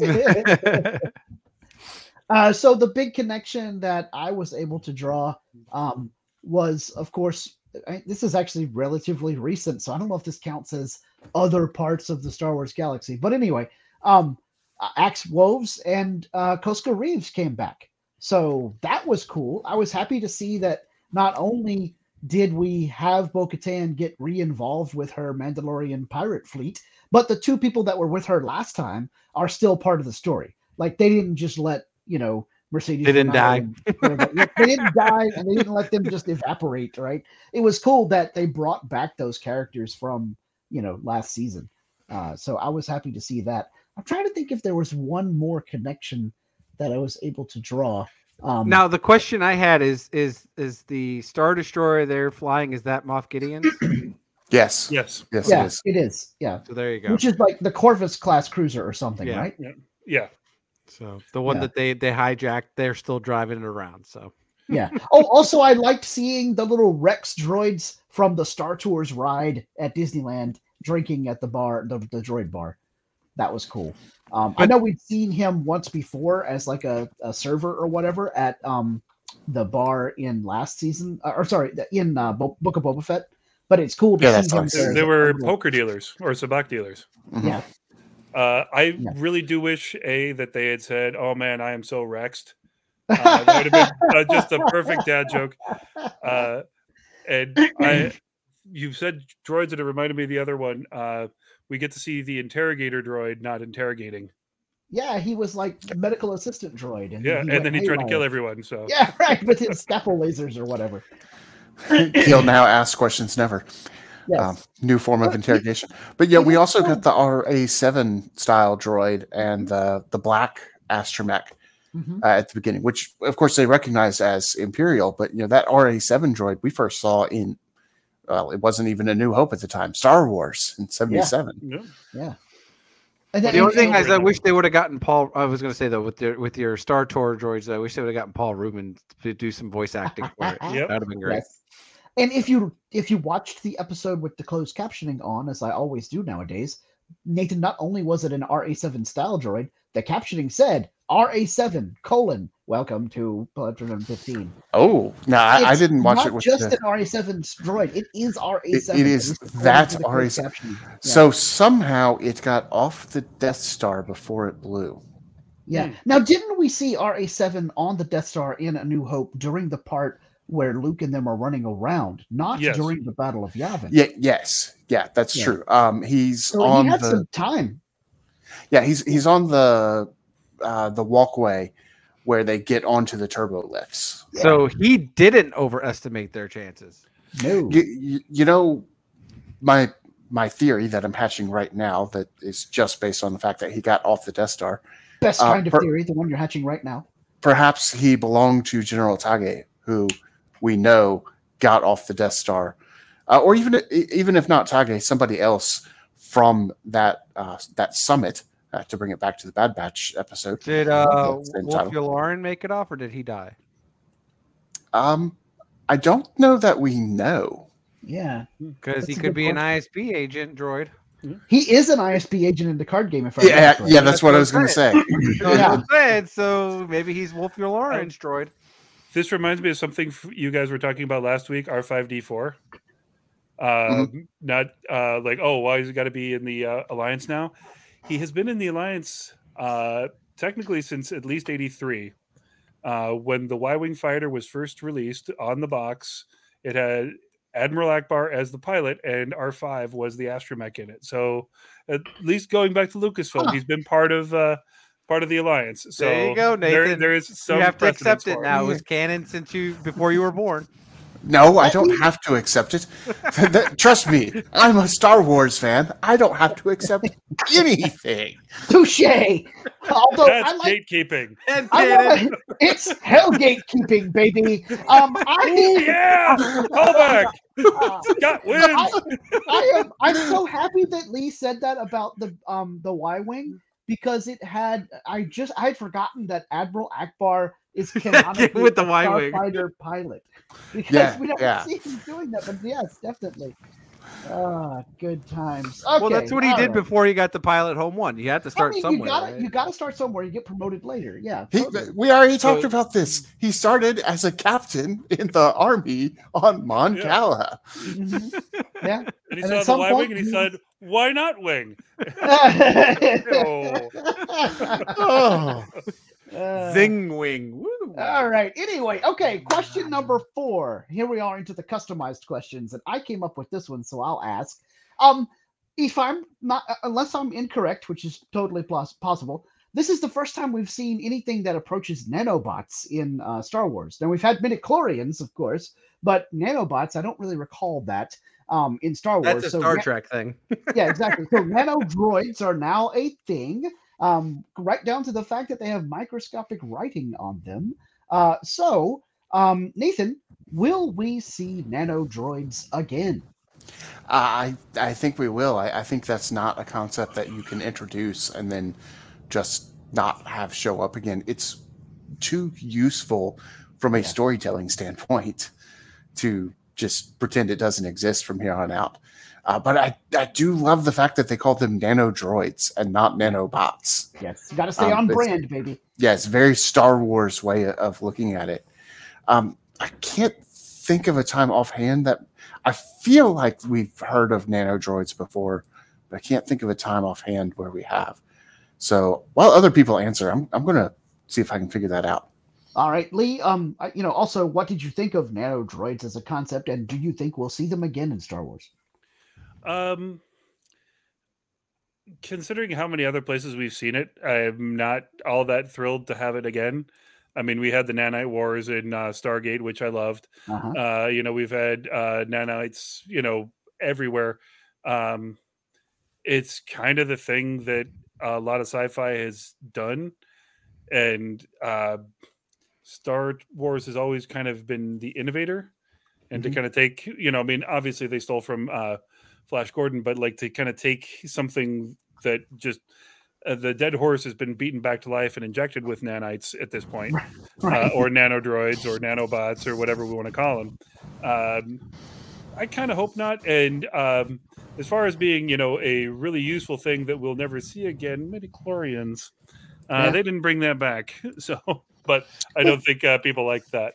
uh, so the big connection that I was able to draw um, was, of course, I, this is actually relatively recent, so I don't know if this counts as other parts of the Star Wars galaxy. But anyway, um, Axe Woves and uh, Koska Reeves came back. So that was cool. I was happy to see that not only did we have Bo-Katan get re-involved with her Mandalorian pirate fleet, but the two people that were with her last time are still part of the story. Like, they didn't just let, you know, Mercedes. They didn't die. And, they didn't die, and they didn't let them just evaporate, right? It was cool that they brought back those characters from, you know, last season. Uh, so I was happy to see that. I'm trying to think if there was one more connection that I was able to draw. Um, now, the question I had is, is, is the Star Destroyer they're flying, is that Moff Gideon's? Yes. Yes. Yes, yeah, it is. It is. Yeah. So there you go. Which is like the Corvus class cruiser or something, yeah. right? Yeah. Yeah. So the one yeah. that they, they hijacked, they're still driving it around. So Yeah. Oh, also, I liked seeing the little Rex droids from the Star Tours ride at Disneyland drinking at the bar, the, the droid bar. That was cool. Um, I But- know we'd seen him once before as like a, a server or whatever at um, the bar in last season, uh, or sorry, in uh, Bo- Book of Boba Fett. But it's cool to Yeah, see that's him nice. there. They as a were little- poker dealers or sabak dealers. Mhm. Yeah. Uh, I Yeah. really do wish a that they had said, "Oh man, I am so Rexed." Uh, that would have been uh, just a perfect dad joke. Uh, and I, you said droids, and it reminded me of the other one. Uh, we get to see the interrogator droid not interrogating. Yeah, he was like medical assistant droid, and Yeah, he and went then he tried to haywire. kill everyone. So Yeah, right, with his scalpel lasers or whatever. He'll now ask questions never. Yes. Um, new form of interrogation. But yeah, we also got the R A seven style droid and the the black astromech Mhm. uh, at the beginning, which of course they recognize as Imperial. But you know that R A seven droid we first saw in, well, it wasn't even A New Hope at the time, Star Wars in seventy-seven. yeah. Yeah. And The only thing and- is, I wish they would have gotten Paul. I was going to say though, with your with your Star Tour droids, I wish they would have gotten Paul Rubin to do some voice acting for it. Yep. That'd have been great. Yes. And if you if you watched the episode with the closed captioning on, as I always do nowadays, Nathan, not only was it an R A seven style droid, the captioning said R A seven colon welcome to Platinum fifteen. Oh no, I, I It's didn't watch not it with just the, an R A seven droid. It is R A seven. It- it is that R A seven. So somehow it got off the Death Star before it blew. Yeah. Hmm. Now, didn't we see R A seven on the Death Star in A New Hope during the part where Luke and them are running around, not Yes. during the Battle of Yavin? Yeah, yes, yeah, that's Yeah. true. Um, he's So on he had the some time. yeah, he's he's on the uh, the walkway where they get onto the turbo lifts. So he didn't overestimate their chances. No. You, you, you know, my my theory that I'm hatching right now that is just based on the fact that he got off the Death Star. Best uh, kind of per- theory, the one you're hatching right now. Perhaps he belonged to General Tage, who we know got off the Death Star, uh, or even even if not Tage, somebody else from that uh, that summit. Uh, to bring it back to the Bad Batch episode, Did uh, Same Wolf title. Yularen make it off, or did he die? um, I don't know that we know. Yeah. Because he That's a could good be an point. I S B agent droid. He is an I S P agent in the card game, if I Yeah, remember yeah, correctly. that's what I was going to say. That's what Yeah. I'm saying. So maybe he's Wolf Yularen's droid. This reminds me of something f- you guys were talking about last week. R five D four. Uh, Mm-hmm. Not uh, like, oh, why has he got to be in the uh, alliance now? He has been in the alliance uh, technically since at least eighty-three. Uh, when the Y-wing fighter was first released on the box, it had Admiral Akbar as the pilot, and R five was the astromech in it. So at least going back to Lucasfilm, Huh. he's been part of uh, part of the alliance. So There you go, there- Nathan. there is some You have to precedence accept it for now. It was canon since you before you were born. No, I don't have to accept it. That- Trust me, I'm a Star Wars fan. I don't have to accept anything. Touche. Although That's I like, gatekeeping. And I canon. wanna, it's hell gatekeeping, baby. Um, Ooh, I, yeah, callback. uh, Scott wins. I, I am. I'm so happy that Lee said that about the um the Y wing because it had. I just I had forgotten that Admiral Akbar is canonically With the a Y-wing. starfighter pilot because Yeah, we don't yeah. see him doing that. But yes, definitely. Ah, good times. Okay, Well, that's what he all did right. before he got the pilot home one. You had to I start mean, somewhere. you gotta right? you gotta start somewhere. You get promoted later. Yeah. He, totally. we already talked So- about this. He started as a captain in the army on Mon Yeah. Cala. Mhm. Yeah. And he And saw at the some Y wing point and he he- said, "Why not wing?" Oh. Oh, Uh, Zing wing. Woo. All right. Anyway, okay. Question number four. Here we are into the customized questions, and I came up with this one, so I'll ask. Um, if I'm not, uh, unless I'm incorrect, which is totally pos- possible, this is the first time we've seen anything that approaches nanobots in uh, Star Wars. Now we've had midichlorians, of course, but nanobots, I don't really recall that um, in Star Wars. That's a So Star na- Trek thing. yeah, exactly. So nano droids are now a thing, um, right down to the fact that they have microscopic writing on them. Uh, so, um, Nathan, will we see nano droids again? I I think we will. I, I think that's not a concept that you can introduce and then just not have show up again. It's too useful from a Yeah. storytelling standpoint to just pretend it doesn't exist from here on out. Uh, but I, I do love the fact that they call them nano droids and not nanobots. Yes, you got to stay Um, on it's- brand, baby. Yeah, it's a very Star Wars way of looking at it. Um, I can't think of a time offhand that I feel like we've heard of nano droids before, but I can't think of a time offhand where we have. So while other people answer, I'm I'm going to see if I can figure that out. All right, Lee. Um, I- you know, also, what did you think of nano droids as a concept, and do you think we'll see them again in Star Wars? Um, considering how many other places we've seen it, I'm not all that thrilled to have it again. I mean, we had the Nanite Wars in uh, Stargate, which I loved. Uh-huh. Uh, you know, we've had uh, nanites, you know, everywhere. Um, it's kind of the thing that a lot of sci-fi has done, and uh, Star Wars has always kind of been the innovator, and Mhm. to kind of take, you know, I mean, obviously they stole from uh, Flash Gordon, but like to kind of take something that just uh, the dead horse has been beaten back to life and injected with nanites at this point, Right. uh, or nanodroids or nanobots or whatever we want to call them. Um, I kind of hope not. And um, as far as being, you know, a really useful thing that we'll never see again, midichlorians, uh, Yeah. they didn't bring that back. So, but I don't think uh, people like that.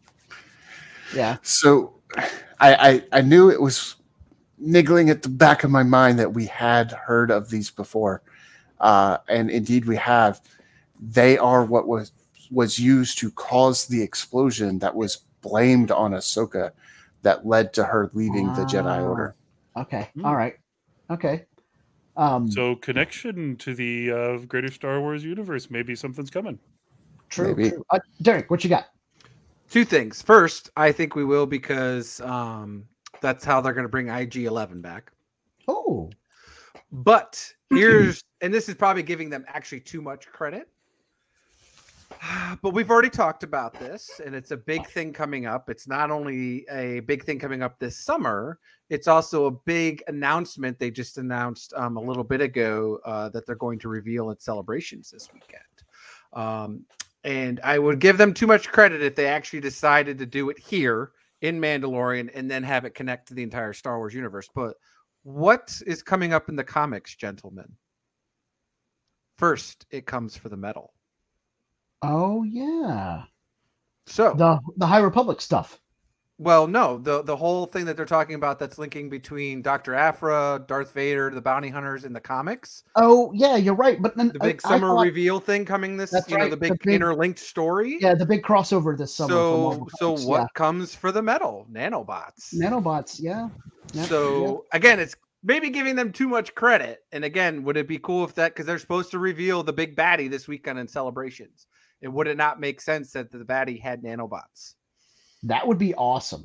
Yeah. So I, I I knew it was niggling at the back of my mind that we had heard of these before, uh, and indeed we have. They are what was was used to cause the explosion that was blamed on Ahsoka, that led to her leaving the Jedi Ah. Order. Okay. Hmm. All right. Okay. Um, So, connection to the uh, greater Star Wars universe. Maybe something's coming. true. maybe. True. Uh, Derek, what you got? Two things. First, I think we will because um, that's how they're going to bring I G eleven back. Oh. But here's, and this is probably giving them actually too much credit. But we've already talked about this, and it's a big thing coming up. It's not only a big thing coming up this summer, it's also a big announcement they just announced um, a little bit ago uh, that they're going to reveal at Celebrations this weekend. Um, and I would give them too much credit if they actually decided to do it here in Mandalorian and then have it connect to the entire Star Wars universe. But what is coming up in the comics, gentlemen? First, it comes for the medal. Oh yeah. So, The the High Republic stuff. well, no, the the whole thing that they're talking about that's linking between Doctor Aphra, Darth Vader, the bounty hunters in the comics, Oh yeah, you're right. But then the I- big I summer thought- reveal thing coming this, That's you know, right, the the big, big- interlinked story. Yeah, the big crossover this summer. from all So, the so comics, what comes for the medal? Nanobots. Yeah. Nanobots? Yeah. Yeah, So again, it's maybe giving them too much credit. And again, would it be cool if that, because they're supposed to reveal the big baddie this weekend in Celebrations, and would it not make sense that the baddie had nanobots? yeah. That would be awesome.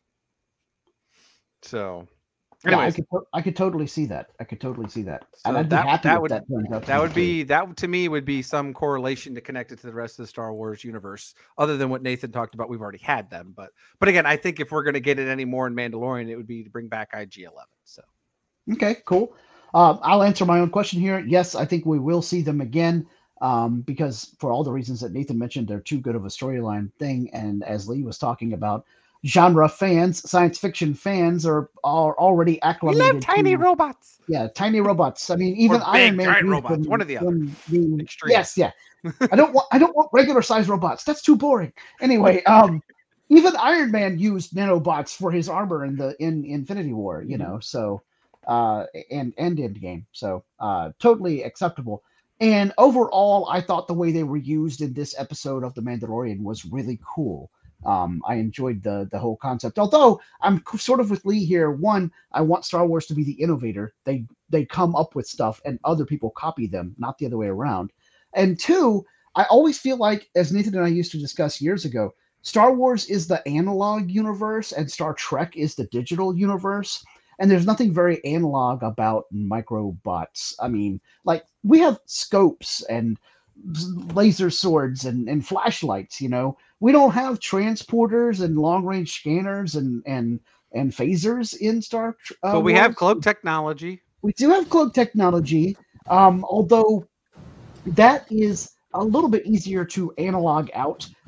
So, Yeah, I anyways, could to- I could totally see that. I could totally see that. So and I'd be that- happy that if would- that turns out to that would true. be that to me would be some correlation to connect it to the rest of the Star Wars universe, other than what Nathan talked about. We've already had them, but but again, I think if we're going to get it any more in Mandalorian, it would be to bring back I G eleven. So Okay, cool. Um, I'll answer my own question here. Yes, I think we will see them again um, because for all the reasons that Nathan mentioned, they're too good of a storyline thing. And as Lee was talking about, genre fans, science fiction fans are are already acclimated. to, robots. yeah, tiny robots. I mean, even Or Iron big, Man. giant used robots, them one or the other. when the- Extreme. yes, yeah. I don't want I don't want regular size robots. That's too boring. Anyway, um, even Iron Man used nanobots for his armor in the in Infinity War. You know, so uh, and and Endgame. So uh, totally acceptable. And overall, I thought the way they were used in this episode of The Mandalorian was really cool. Um, I enjoyed the the whole concept. Although I'm c- sort of with Lee here. One, I want Star Wars to be the innovator. They they come up with stuff and other people copy them, not the other way around. And two, I always feel like, as Nathan and I used to discuss years ago, Star Wars is the analog universe and Star Trek is the digital universe. And there's nothing very analog about microbots. I mean, like we have scopes and laser swords and, and flashlights, you know. We don't have transporters and long range scanners and and and phasers in Star Tr- uh, But we have Wars. cloak technology. We do have cloak technology, um, although that is a little bit easier to analog out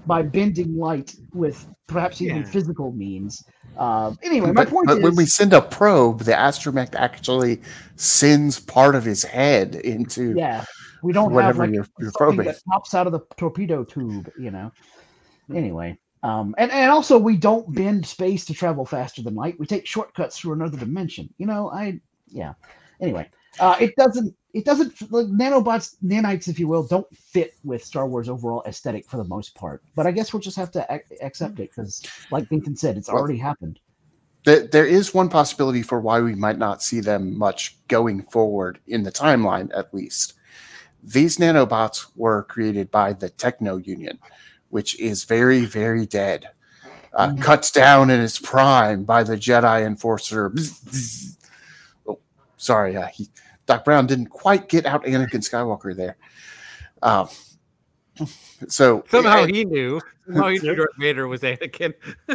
by bending light with perhaps even Yeah. physical means. Uh, anyway, my But, point but is, when we send a probe, the astromech actually sends part of his head into yeah, we don't have whatever like you're, you're something probing. that pops out of the torpedo tube, you know. Anyway, um, and and also we don't bend space to travel faster than light. We take shortcuts through another dimension. You know, I yeah. Anyway, uh, it doesn't it doesn't like nanobots, nanites, if you will, don't fit with Star Wars overall aesthetic for the most part. But I guess we'll just have to ac- accept it because, like Nathan said, it's Well, already happened. There, there is one possibility for why we might not see them much going forward in the timeline, at least. These nanobots were created by the Techno Union, which is very, very dead. Uh, Mm. Cuts down in its prime by the Jedi Enforcer. Oh, sorry, uh, he, Doc Brown didn't quite get out Anakin Skywalker there. Um, so Somehow and- he knew. Somehow he knew Darth Vader was Anakin.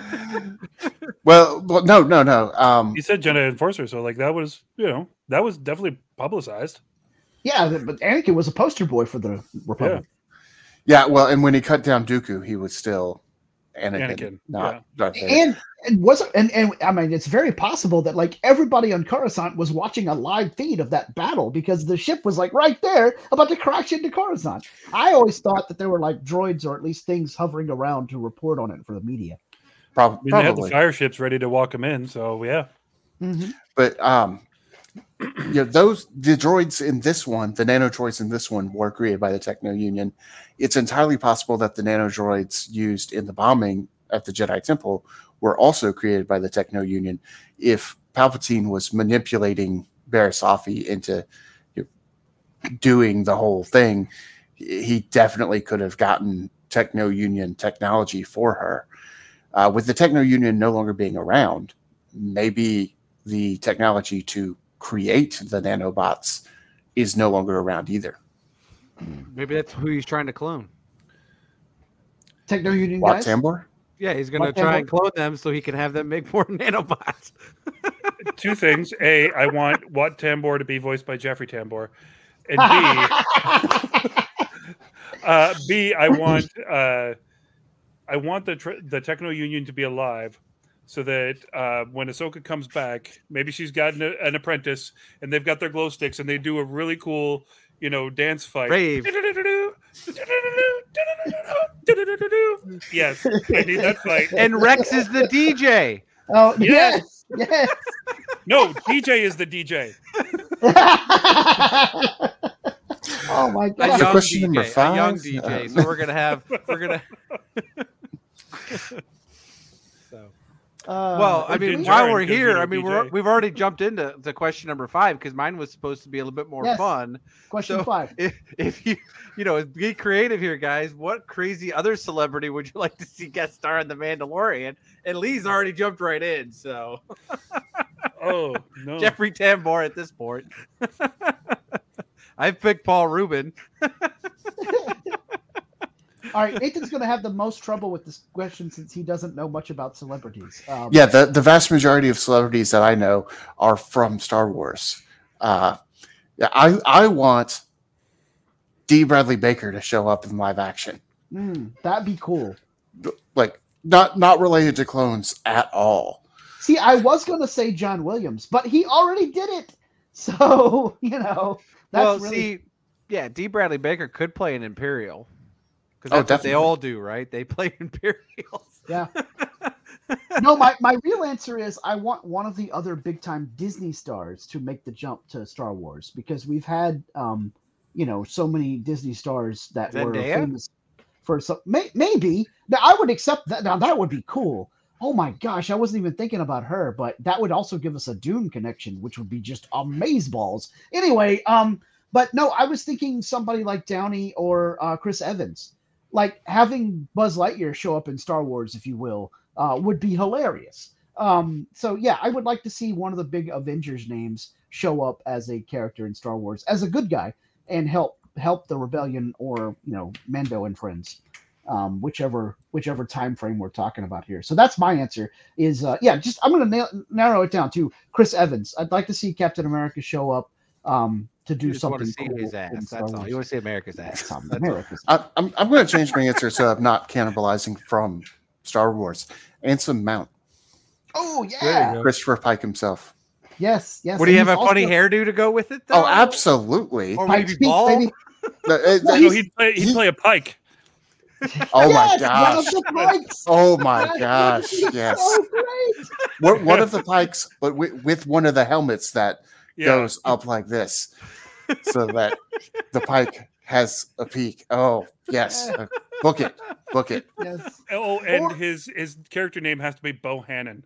well, well, no, no, no. Um, He said Jedi Enforcer, so like that was, you know, that was definitely publicized. Yeah, th- but Anakin was a poster boy for the Republic. yeah, well, and when he cut down Dooku, he was still Anakin, Anakin, not yeah. Darth Vader. And and was and and I mean, it's very possible that like everybody on Coruscant was watching a live feed of that battle because the ship was like right there about to crash into Coruscant. I always thought that there were like droids or at least things hovering around to report on it for the media. Prob- I mean, they had the probably. fire ships ready to walk him in, so yeah. Mm-hmm. But um, you know, those the droids in this one, the nano droids in this one, were created by the Techno Union. It's entirely possible that the nano droids used in the bombing at the Jedi Temple were also created by the Techno Union. If Palpatine was manipulating Barriss Offee into you know, doing the whole thing, he definitely could have gotten Techno Union technology for her. Uh, with the Techno Union no longer being around, maybe the technology to create the nanobots is no longer around either. Maybe that's who he's trying to clone. Techno Union Wat guys. Tambor? Yeah, he's going to Wat try Tambor? and clone them so he can have them make more nanobots. Two things. A, I want Wat Tambor to be voiced by Jeffrey Tambor. And B, uh, B, I want uh, I want the tr- the Techno Union to be alive, so that uh, when Ahsoka comes back, maybe she's got an, an apprentice, and they've got their glow sticks, and they do a really cool, you know, dance fight. Rave. Yes, I need that fight. And Rex is the D J. Oh Yes. yes, yes. No, D J is the D J. Oh my A god. young question D J. number A young five? D J. Uh, So we're gonna have we're gonna. so. Uh, Well, I or mean, Din while Djarin, we're 'cause, you here, know, I mean, D J. we're, we've already jumped into the question number five because mine was supposed to be a little bit more Yes. fun. question so- five. If, if you, you know, be creative here, guys. What crazy other celebrity would you like to see guest star in The Mandalorian? And Lee's already jumped right in, so Oh no, Jeffrey Tambor at this point. I've picked Paul Rubin. All right, Nathan's going to have the most trouble with this question since he doesn't know much about celebrities. Um, Yeah, the, the vast majority of celebrities that I know are from Star Wars. Uh, yeah, I I want D. Bradley Baker to show up in live action, mm, that'd be cool. like not not related to clones at all. See, I was going to say John Williams, but he already did it. So, you know, that's well, really... see, yeah, D. Bradley Baker could play an Imperial because Oh, that's what they definitely. all do, right? They play Imperials. Yeah. No, my, my real answer is I want one of the other big time Disney stars to make the jump to Star Wars because we've had, um, you know, so many Disney stars that were Zendaya? famous for some. May, maybe now I would accept that. Now that would be cool. Oh my gosh, I wasn't even thinking about her, but that would also give us a Dune connection, which would be just amazeballs. Anyway, um, but no, I was thinking somebody like Downey or uh, Chris Evans, like having Buzz Lightyear show up in Star Wars, if you will. Uh, would be hilarious. Um, so yeah, I would like to see one of the big Avengers names show up as a character in Star Wars as a good guy and help help the rebellion or you know Mando and friends, um, whichever whichever time frame we're talking about here. So that's my answer. Is uh, yeah, just I'm gonna nail, narrow it down to Chris Evans. I'd like to see Captain America show up. Um, to do You just want something to see cool his in ass. Star That's all. Wars. You want to see America's ass. Um, That's all. America's- I, I'm I'm going to change my answer so I'm not cannibalizing from Star Wars. Anson Mount, Oh There you yeah, go. Christopher Pike himself. yes, yes. Would he and have a he's funny also- hairdo to go with it, though? Oh, absolutely. Or would he Pike's be Peak, bald? baby. The- it- No, it- No, he's- he'd play, he'd he- play a pike. oh my Yes, gosh. one of the Pikes. Oh my That gosh. would be Yes. so great. One one of the Pikes, but with, with one of the helmets that Yeah. goes up like this, so that the Pike has a peak. Oh yes, Uh, book it, book it. Yes. Oh, and Or- his his character name has to be Bohannon.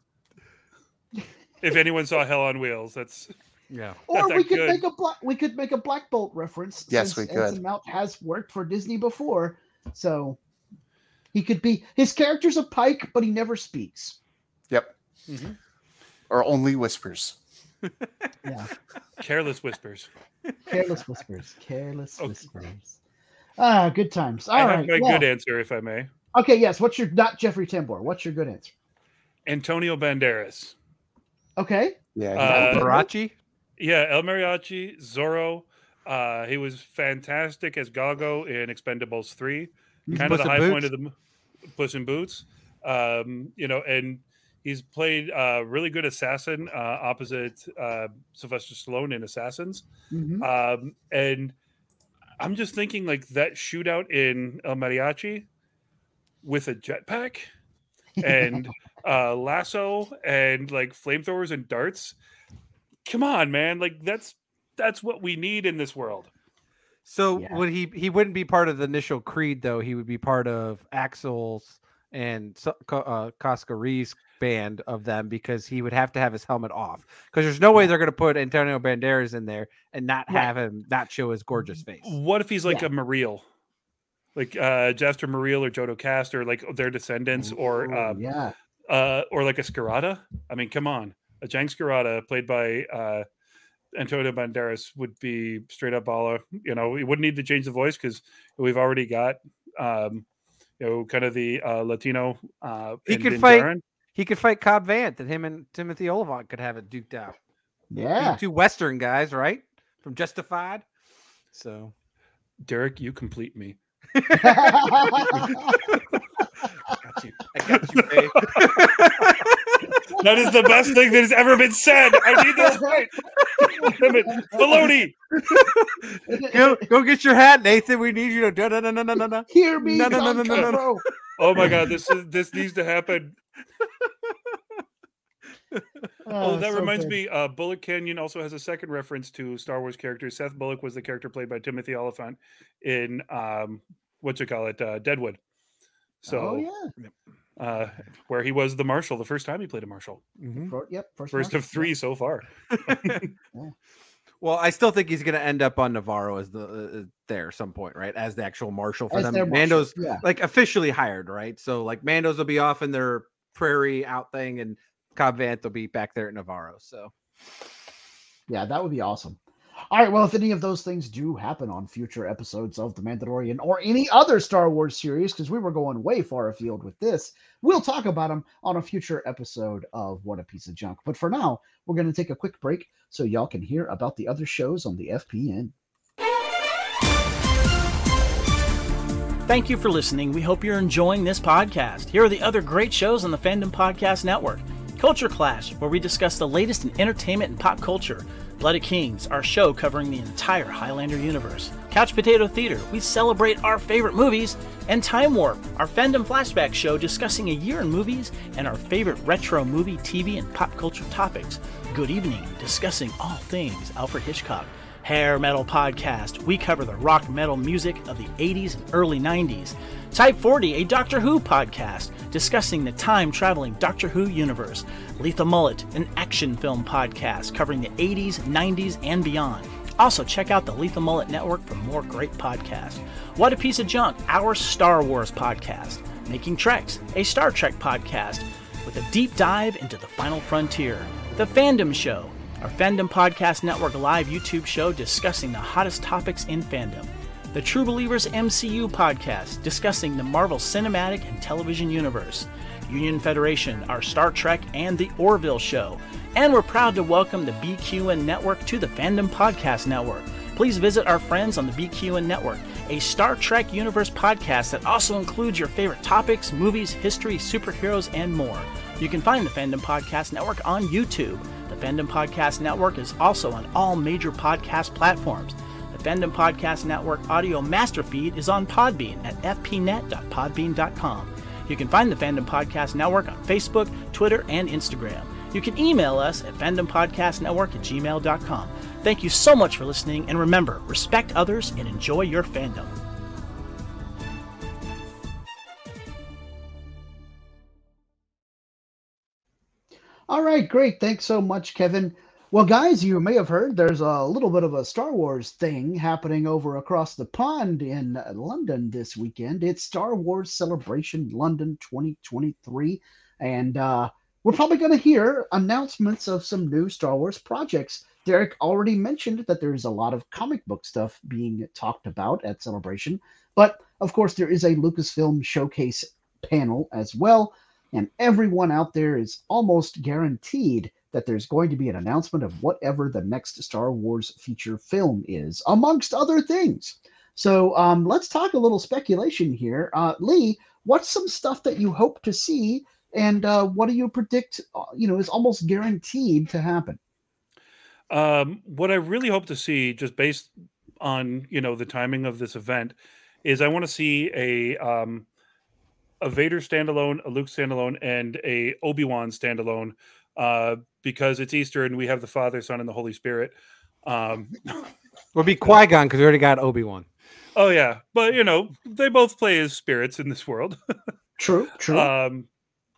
If anyone saw Hell on Wheels, that's Yeah. Or That's we not could good. make a black we could make a Black Bolt reference. Yes, since we could. Anson Mount has worked for Disney before, so he could be his character's a Pike, but he never speaks. Yep, Mhm. or only whispers. Yeah, Careless Whispers. careless whispers, careless Okay. whispers. Ah, good times. All I right. have my yeah. good answer, if I may. Okay, yes. What's your not Jeffrey Tambor? What's your good answer? Antonio Banderas. Okay. Yeah, Uh, Liberace? Yeah, El Mariachi, Zorro. Uh, he was fantastic as Gago in Expendables three. Kind of Puss the in high Boots? point of the m- Puss in Boots. Um, you know, and he's played a really good assassin uh, opposite uh, Sylvester Stallone in Assassins. Mhm. Um, and I'm just thinking like that shootout in El Mariachi with a jetpack and uh, lasso and like flamethrowers and darts. Come on, man! Like that's that's what we need in this world. So Yeah. would he he wouldn't be part of the initial Creed though? He would be part of Axel's and so- Ko- uh, Cascaree's band of them because he would have to have his helmet off because there's no way they're going to put Antonio Banderas in there and not Right. have him not show his gorgeous face. What if he's like Yeah. a Mariel, like uh, Jaster Mariel or Jodo Cast or like their descendants or Oh, uh, yeah. uh, or like a Scarata? I mean, come on, a Jank Scarata played by uh, Antonio Banderas would be straight up baller. You know, we wouldn't need to change the voice because we've already got, um, you know, kind of the uh, Latino. Uh, He in could Din fight- Djarin. He could fight Cobb Vanth and him and Timothy Olyphant could have it duked out. Yeah. Two Western guys, right? From Justified. So Derek, you complete me. I got you. I got you, babe. That is the best thing that has ever been said. I need those right. Damn it. Baloney. go, go get your hat, Nathan. We need you to da da da da da da. Hear me, No, no, no, Don no, no, no, no. Favreau. Oh my god, this is this needs to happen. Oh, that so reminds good. me. Uh, Bullock Canyon also has a second reference to Star Wars characters. Seth Bullock was the character played by Timothy Olyphant in um, what you call it, uh, Deadwood. So, oh yeah. uh, where he was the marshal the first time he played a marshal. Mhm. Fir- Yep. First, First one. of three so far. Well, I still think he's going to end up on Navarro as the uh, there some point, right? As the actual marshal for As them. their marshal, Mando's yeah. like officially hired, right? So like Mando's will be off in their prairie out thing, and Cobb Vanth will be back there at Navarro. So Yeah, that would be awesome. All right, well, if any of those things do happen on future episodes of The Mandalorian or any other Star Wars series, because we were going way far afield with this, we'll talk about them on a future episode of What a Piece of Junk. But for now, we're going to take a quick break so y'all can hear about the other shows on the F P N. Thank you for listening. We hope you're enjoying this podcast. Here are the other great shows on the Fandom Podcast Network. Culture Clash, where we discuss the latest in entertainment and pop culture. Blood of Kings, our show covering the entire Highlander universe. Couch Potato Theater, we celebrate our favorite movies. And Time Warp, our fandom flashback show discussing a year in movies and our favorite retro movie, T V, and pop culture topics. Good Evening, discussing all things Alfred Hitchcock. Hair Metal Podcast, we cover the rock metal music of the eighties and early nineties. Type forty, a Doctor Who podcast, discussing the time-traveling Doctor Who universe. Lethal Mullet, an action film podcast covering the eighties, nineties, and beyond. Also, check out the Lethal Mullet Network for more great podcasts. What a Piece of Junk, our Star Wars podcast. Making Treks, a Star Trek podcast, with a deep dive into the final frontier. The Fandom Show, our Fandom Podcast Network live YouTube show discussing the hottest topics in fandom. The True Believers M C U podcast, discussing the Marvel Cinematic and Television Universe. Union Federation, our Star Trek and the Orville Show. And we're proud to welcome the B Q N Network to the Fandom Podcast Network. please visit our friends on the B Q N Network, a Star Trek Universe podcast that also includes your favorite topics, movies, history, superheroes, and more. You can find the Fandom Podcast Network on YouTube. The Fandom Podcast Network is also on all major podcast platforms. The Fandom Podcast Network audio master feed is on Podbean at f p net dot podbean dot com. You can find the Fandom Podcast Network on Facebook, Twitter, and Instagram. You can email us at fandompodcastnetwork at gmail dot com. Thank you so much for listening, and remember, respect others and enjoy your fandom. All right, great. Thanks so much, Kevin. Well, guys, you may have heard there's a little bit of a Star Wars thing happening over across the pond in London this weekend. It's Star Wars Celebration London twenty twenty-three, and uh, we're probably going to hear announcements of some new Star Wars projects. Derek already mentioned that there's a lot of comic book stuff being talked about at Celebration, but of course there is a Lucasfilm showcase panel as well. And everyone out there is almost guaranteed that there's going to be an announcement of whatever the next Star Wars feature film is, amongst other things. So um, let's talk a little speculation here. Uh, Lee, what's some stuff that you hope to see, and uh, what do you predict, uh, you know, is almost guaranteed to happen? Um, what I really hope to see, just based on, you know, the timing of this event, is I want to see a... Um, a Vader standalone, a Luke standalone, and a Obi-Wan standalone, uh, because it's Easter and we have the Father, Son, and the Holy Spirit. Um, Would be Qui-Gon because we already got Obi-Wan. Oh yeah, but you know they both play as spirits in this world. True, true. Um,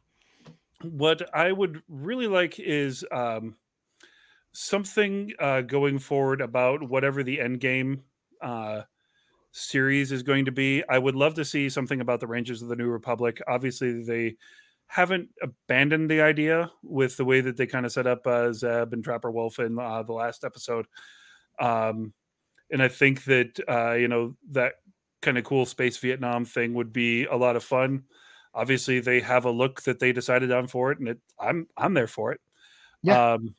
what I would really like is um, something uh, going forward about whatever the end game uh, series is going to be. I would love to see something about the Rangers of the New Republic. Obviously, they haven't abandoned the idea with the way that they kind of set up uh, Zeb and Trapper Wolf in uh, the last episode. Um, and I think that, uh, you know, that kind of cool space Vietnam thing would be a lot of fun. Obviously, they have a look that they decided on for it, and it, I'm I'm there for it. Yeah. Um,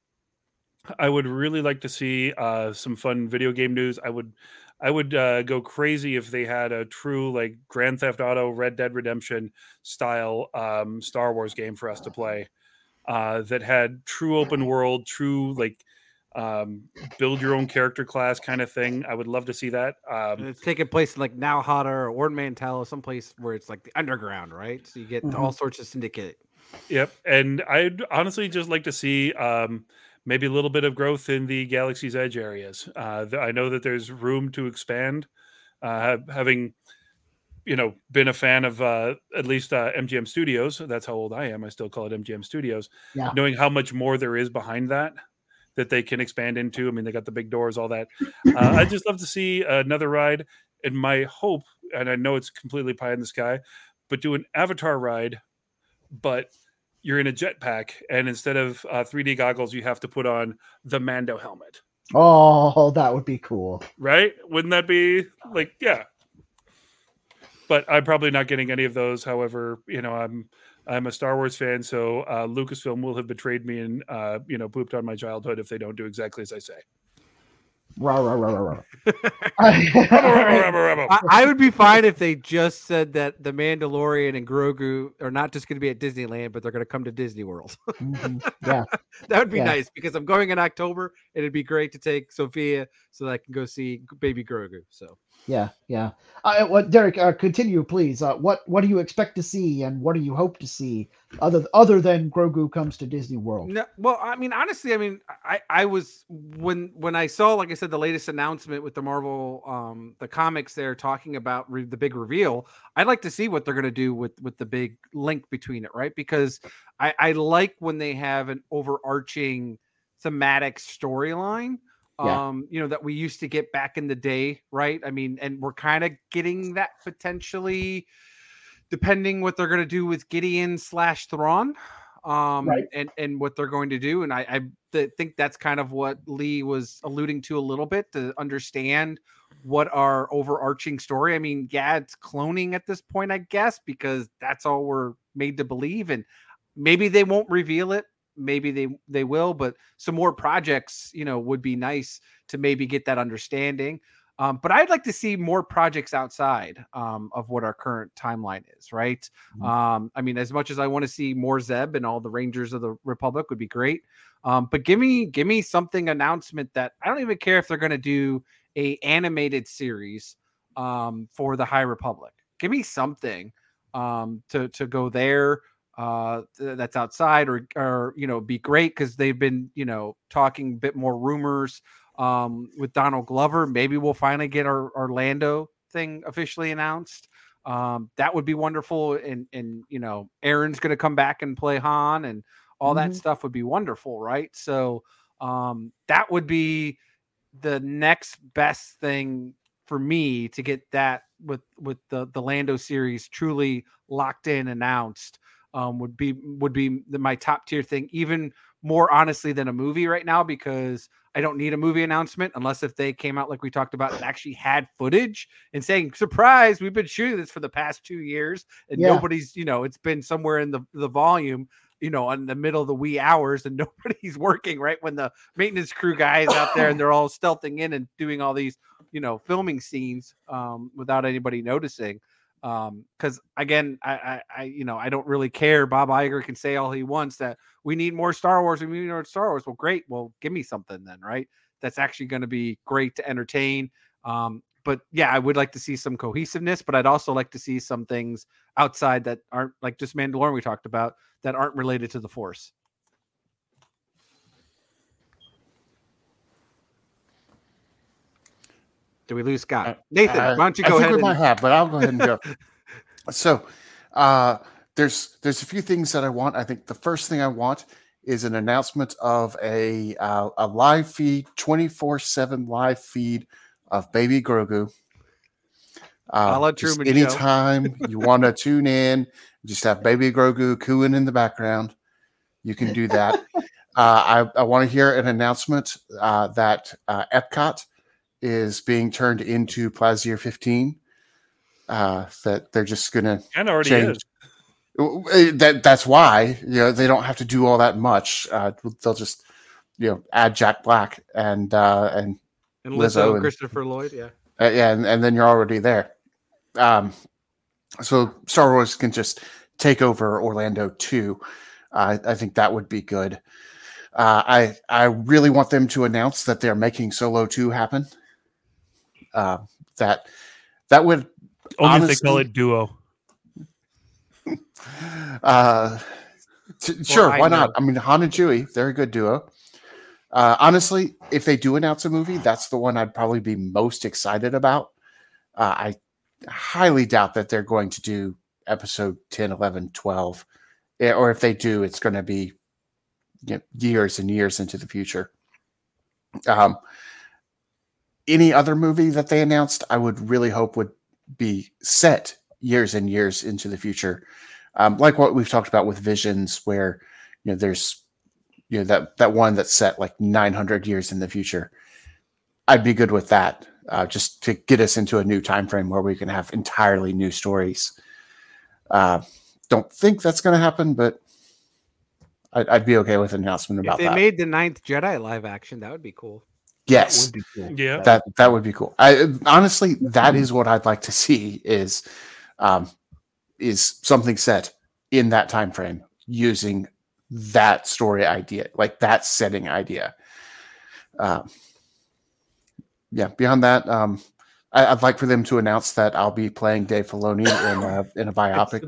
I would really like to see uh, some fun video game news. I would I would uh, go crazy if they had a true like Grand Theft Auto, Red Dead Redemption style um, Star Wars game for us to play uh, that had true open world, true like um, build your own character class kind of thing. I would love to see that. Um, And it's taking place in like Nowhata or Ord Mantell, someplace where it's like the underground, right? So you get Mhm. all sorts of syndicate. Yep. And I'd honestly just like to see um, maybe a little bit of growth in the Galaxy's Edge areas. Uh, th- I know that there's room to expand. Uh, having, you know, been a fan of uh, at least uh, M G M Studios, that's how old I am. I still call it M G M Studios. Yeah. Knowing how much more there is behind that, that they can expand into. I mean, they got the big doors, all that. Uh, I'd just love to see another ride. And my hope, and I know it's completely pie in the sky, but do an Avatar ride, but you're in a jetpack, and instead of uh, three D goggles, you have to put on the Mando helmet. Oh, that would be cool. Right? Wouldn't that be like, yeah. But I'm probably not getting any of those. However, you know, I'm I'm a Star Wars fan, so uh, Lucasfilm will have betrayed me and uh, you know, pooped on my childhood if they don't do exactly as I say. Rah, rah, rah, rah, rah. I, I would be fine if they just said that the Mandalorian and Grogu are not just going to be at Disneyland, but they're going to come to Disney World. Mhm. Yeah. That would be Yeah. nice because I'm going in October, and it'd be great to take Sophia so that I can go see baby Grogu. So Yeah, yeah. Uh, what Derek? Uh, continue, please. Uh, what What do you expect to see, and what do you hope to see, other other than Grogu comes to Disney World? no, well, I mean, honestly, I mean, I I was when when I saw, like I said, the latest announcement with the Marvel, um, the comics there talking about re- the big reveal. I'd like to see what they're going to do with with the big link between it, right? Because I I like when they have an overarching thematic storyline. Yeah. Um, you know, that we used to get back in the day, right? I mean, and we're kind of getting that potentially, depending what they're going to do with Gideon slash Thrawn, um, Right. and and what they're going to do. And I, I th- think that's kind of what Lee was alluding to a little bit, to understand what our overarching story. I mean, yeah, it's cloning at this point, I guess, because that's all we're made to believe, and maybe they won't reveal it maybe they they will, but some more projects, you know, would be nice to maybe get that understanding. Um, but I'd like to see more projects outside um, of what our current timeline is, right? Mm-hmm. Um, I mean, as much as I want to see more Zeb and all the Rangers of the Republic would be great. Um, but give me give me something announcement that I don't even care if they're going to do a animated series um, for the High Republic. Give me something um, to to go there uh, th- that's outside or or you know be great because they've been you know talking a bit more rumors. Um, with Donald Glover, maybe we'll finally get our Orlando thing officially announced. Um, that would be wonderful. And, and, you know, Aaron's going to come back and play Han and all mm-hmm. that stuff would be wonderful. Right. So, um, that would be the next best thing for me to get that with, with the, the Lando series truly locked in, announced, um, would be, would be the, my top tier thing, even more honestly than a movie right now, because I don't need a movie announcement unless if they came out like we talked about and actually had footage and saying, surprise, we've been shooting this for the past two years and yeah. nobody's, you know, it's been somewhere in the, the volume, you know, in the middle of the wee hours and nobody's working right when the maintenance crew guys out there and they're all stealthing in and doing all these, you know, filming scenes um, without anybody noticing. Um, cause again, I, I, I, you know, I don't really care. Bob Iger can say all he wants that we need more Star Wars. We need more Star Wars. Well, great. Well, give me something then, right? That's actually going to be great to entertain. Um, but yeah, I would like to see some cohesiveness, but I'd also like to see some things outside that aren't like just Mandalorian we talked about that aren't related to the Force. Do we lose Scott? Nathan, uh, why don't you go I think ahead? We and... might have, but I'll go ahead and go. So, uh, there's there's a few things that I want. I think the first thing I want is an announcement of a uh, a live feed, twenty-four seven live feed of Baby Grogu. Uh, just anytime you want to tune in, just have Baby Grogu cooing in the background. You can do that. uh, I, I want to hear an announcement uh, that uh, Epcot is being turned into Plaisir fifteen. Uh, that they're just going to and already change. is. That that's why you know they don't have to do all that much. Uh, they'll just you know add Jack Black and uh, and and Lizzo, and Christopher Lloyd, yeah, uh, yeah, and, and then you're already there. Um, so Star Wars can just take over Orlando too. Uh, I think that would be good. Uh, I I really want them to announce that they're making Solo two happen. Uh, that that would only honestly, if they call it Duo. Uh, t- well, sure, why not? I mean, Han and Chewie, they're a good duo. Uh, honestly, if they do announce a movie, that's the one I'd probably be most excited about. Uh, I highly doubt that they're going to do episode ten, eleven, twelve. Or if they do, it's going to be you know, years and years into the future. Um, any other movie that they announced, I would really hope would be set years and years into the future. Um, like what we've talked about with Visions, where you know there's you know that that one that's set like nine hundred years in the future. I'd be good with that, uh, just to get us into a new time frame where we can have entirely new stories. Uh, don't think that's going to happen, but I'd, I'd be okay with an announcement about that. If they that. made the Ninth Jedi live action, that would be cool. Yes, that would be cool. Yeah, that that would be cool. I honestly, that is what I'd like to see. Is um, is something set in that time frame using that story idea, like that setting idea. Um, yeah. Beyond that, um, I, I'd like for them to announce that I'll be playing Dave Filoni in a, in a biopic.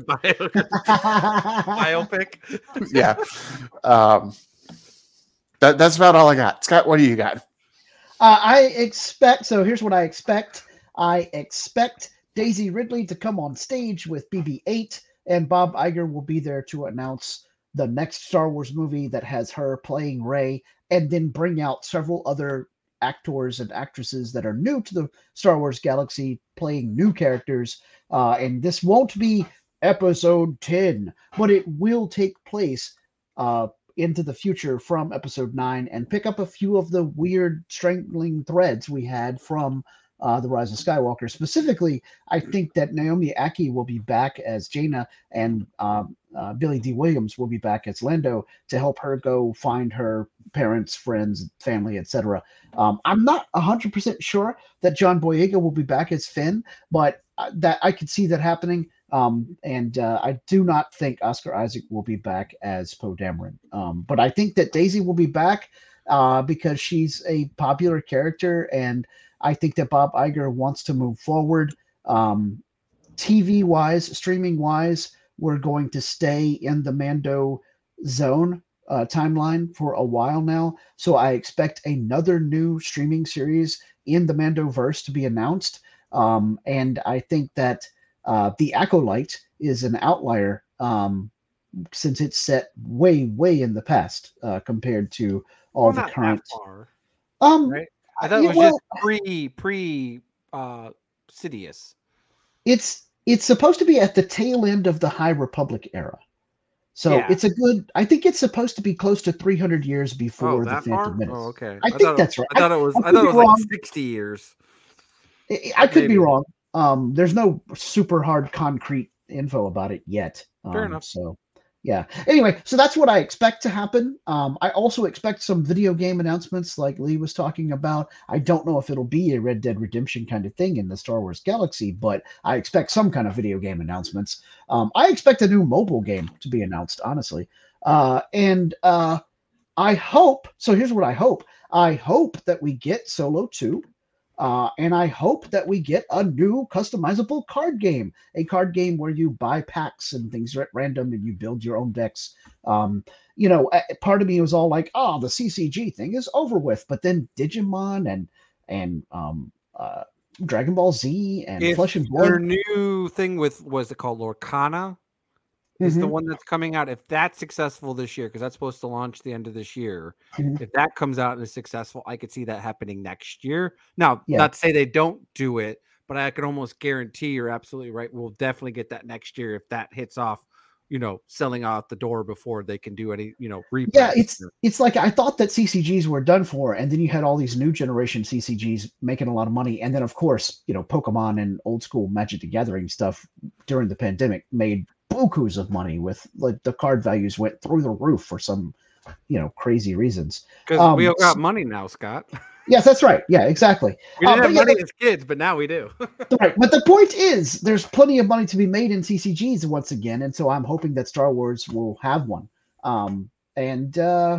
Biopic. Yeah. Um, that that's about all I got. Scott, what do you got? Uh, I expect. So here's what I expect. I expect Daisy Ridley to come on stage with B B eight, and Bob Iger will be there to announce the next Star Wars movie that has her playing Rey, and then bring out several other actors and actresses that are new to the Star Wars galaxy playing new characters. Uh, and this won't be episode ten, but it will take place uh, into the future from episode nine and pick up a few of the weird strangling threads we had from uh, The Rise of Skywalker. Specifically, I think that Naomi Ackie will be back as Jaina, and um, uh, Billy D. Williams will be back as Lando to help her go find her parents, friends, family, et cetera. Um, I'm not one hundred percent sure that John Boyega will be back as Finn, but uh, that I could see that happening. Um, and uh, I do not think Oscar Isaac will be back as Poe Dameron. Um, but I think that Daisy will be back uh, because she's a popular character, and I think that Bob Iger wants to move forward. Um, T V-wise, streaming-wise, we're going to stay in the Mando zone uh, timeline for a while now. So I expect another new streaming series in the Mandoverse to be announced. Um, and I think that Uh, the Acolyte is an outlier um, since it's set way, way in the past uh, compared to all well, the not current. that far, Um, right? I thought yeah, it was well, just pre pre uh, Sidious. it's it's supposed to be at the tail end of the High Republic era, so Yeah. it's a good. I think it's supposed to be close to three hundred years before Oh, the that Phantom far? Menace. Oh, okay. I I think thought it- that's right. I thought it was. I I, could thought be it was wrong. like sixty years. I, I could be Maybe. wrong. Um, there's no super hard concrete info about it yet. Fair Um, enough. So, yeah. Anyway, so that's what I expect to happen. Um, I also expect some video game announcements, like Lee was talking about. I don't know if it'll be a Red Dead Redemption kind of thing in the Star Wars galaxy, but I expect some kind of video game announcements. Um, I expect a new mobile game to be announced, honestly. Uh, and uh, I hope. So here's what I hope. I hope that we get Solo two. Uh, and I hope that we get a new customizable card game, a card game where you buy packs and things at random and you build your own decks. Um, you know, part of me was all like, "Oh, the C C G thing is over with," but then Digimon and and um, uh, Dragon Ball Z and If Flesh and their Blood. new thing with was it called Lorcana is the Mhm. one that's coming out. If that's successful this year, because that's supposed to launch the end of this year. Mhm. If that comes out and is successful, I could see that happening next year. Now, Yeah. not to say they don't do it, but I can almost guarantee you're absolutely right. We'll definitely get that next year if that hits off, you know, selling out the door before they can do any, you know, reprints. Yeah, it's it's like I thought that C C Gs were done for, and then you had all these new generation C C Gs making a lot of money, and then of course, you know, Pokemon and old school Magic the Gathering stuff during the pandemic made bukus of money. With like the card values went through the roof for some, you know, crazy reasons. because Um, we all got money now, Scott. Yes, that's right. Yeah, exactly. We Uh, didn't but have yeah, money as kids, but now we do. Right, but the point is, there's plenty of money to be made in C C Gs once again, and so I'm hoping that Star Wars will have one. Um, and uh,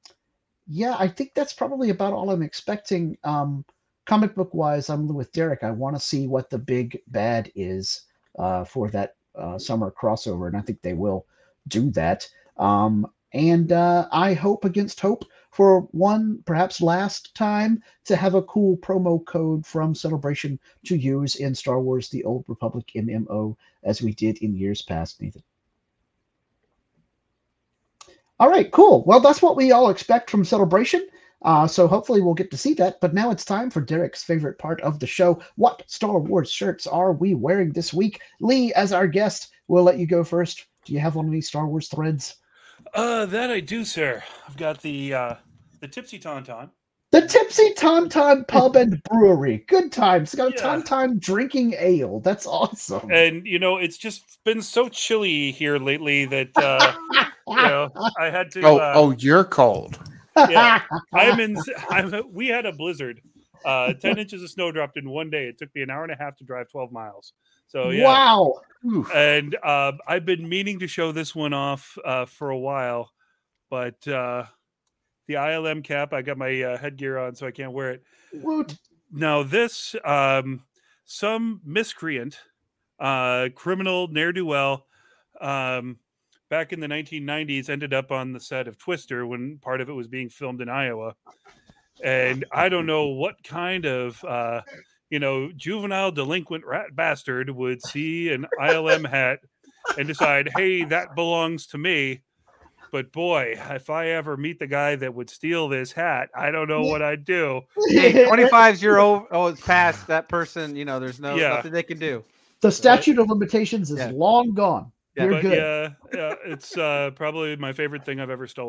yeah, I think that's probably about all I'm expecting. Um, comic book wise, I'm with Derek. I want to see what the big bad is uh, for that uh, summer crossover, and I think they will do that. Um, and uh, I hope against hope for one, perhaps last time, to have a cool promo code from Celebration to use in Star Wars The Old Republic M M O, as we did in years past, Nathan. All right, cool. Well, that's what we all expect from Celebration. Uh, so hopefully we'll get to see that. But now it's time for Derek's favorite part of the show. What Star Wars shirts are we wearing this week? Lee, as our guest, we'll let you go first. Do you have one of these Star Wars threads? Uh, that I do, sir. I've got the uh, the Tipsy Tauntaun. The Tipsy Tauntaun Pub and Brewery. Good times. It's got a Yeah. Tauntaun drinking ale. That's awesome. And, you know, it's just been so chilly here lately that, uh, you know, I had to... Oh, uh, oh, you're cold. yeah. I'm in... I'm, we had a blizzard. Uh, ten inches of snow dropped in one day. It took me an hour and a half to drive twelve miles. So, yeah. Wow. Oof. And uh, I've been meaning to show this one off uh, for a while, but uh, the I L M cap, I got my uh, headgear on, so I can't wear it. Woot. Now, this, um, some miscreant, uh, criminal, ne'er-do-well, um, back in the nineteen nineties, ended up on the set of Twister when part of it was being filmed in Iowa. And I don't know what kind of... Uh, you know, juvenile delinquent rat bastard would see an I L M hat and decide, hey, that belongs to me. But boy, if I ever meet the guy that would steal this hat, I don't know what I'd do. Hey, twenty-five year old, oh, it's past that person. You know, there's no Yeah. nothing they can do. The statute of limitations is Yeah. long gone. Yeah, You're But good. yeah, yeah, it's uh, probably my favorite thing I've ever stolen.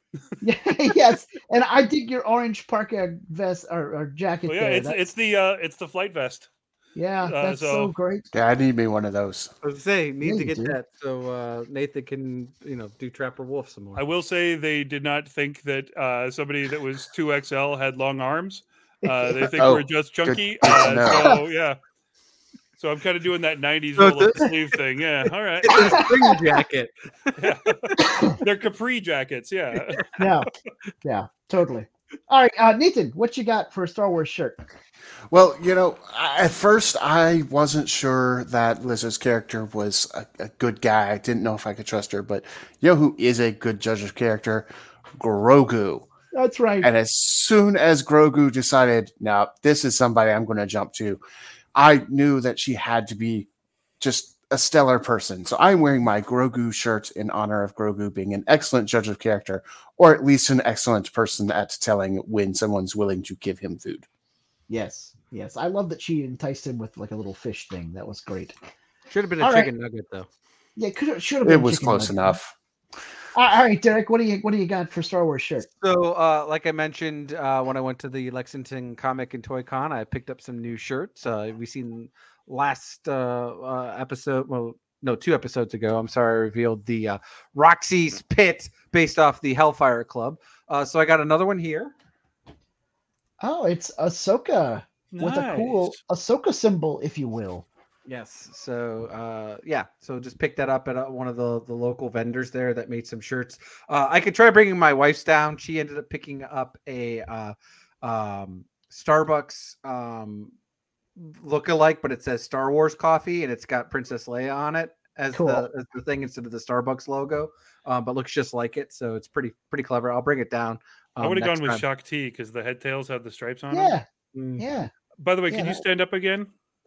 Yeah, yes, and I dig your orange parka vest or, or jacket. Well, yeah, there. it's That's- it's the uh, it's the flight vest. yeah, uh, that's so, so- great. Yeah, I need me one of those. I was saying, need Yeah, to you get do. that so uh, Nathan can, you know, do Trapper Wolf some more. I will say they did not think that uh, somebody that was two X L had long arms. Uh, they think Oh, we're just chunky. good to Uh, know. so yeah. So I'm kind of doing that nineties So roll up the- the sleeve thing. Yeah. All right. It's a spring jacket. Yeah. They're capri jackets. Yeah. Yeah, yeah, totally. All right, uh, Nathan, what you got for a Star Wars shirt? Well, you know, I- at first I wasn't sure that Liz's character was a, a good guy. I didn't know if I could trust her, but you know who is a good judge of character? Grogu. That's right. And as soon as Grogu decided, now this is somebody I'm going to jump to, I knew that she had to be just a stellar person. So I'm wearing my Grogu shirt in honor of Grogu being an excellent judge of character, or at least an excellent person at telling when someone's willing to give him food. Yes, yes. I love that she enticed him with like a little fish thing. That was great. Should have been a All right. chicken nugget though. Yeah, could have should have been. It was chicken close nugget. enough. All right, Derek, what do you what do you got for Star Wars shirt? So, uh, like I mentioned, uh, when I went to the Lexington Comic and Toy Con, I picked up some new shirts. Uh, we seen last uh, uh, episode, well, no, two episodes ago. I'm sorry, I revealed the uh, Roxy's Pit based off the Hellfire Club. Uh, so I got another one here. Oh, it's Ahsoka with a cool Nice. Ahsoka symbol, if you will. Yes. So, uh, yeah. So just pick that up at uh, one of the, the local vendors there that made some shirts. Uh, I could try bringing my wife's down. She ended up picking up a uh, um, Starbucks um, look-alike, but it says Star Wars coffee and it's got Princess Leia on it as, Cool. the, as the thing instead of the Starbucks logo, um, but looks just like it. So it's pretty pretty clever. I'll bring it down. I um, would have next gone with time. Shock T because the head tails have the stripes on them. Yeah, Mm. yeah. By the way, Yeah, can you that- stand up again?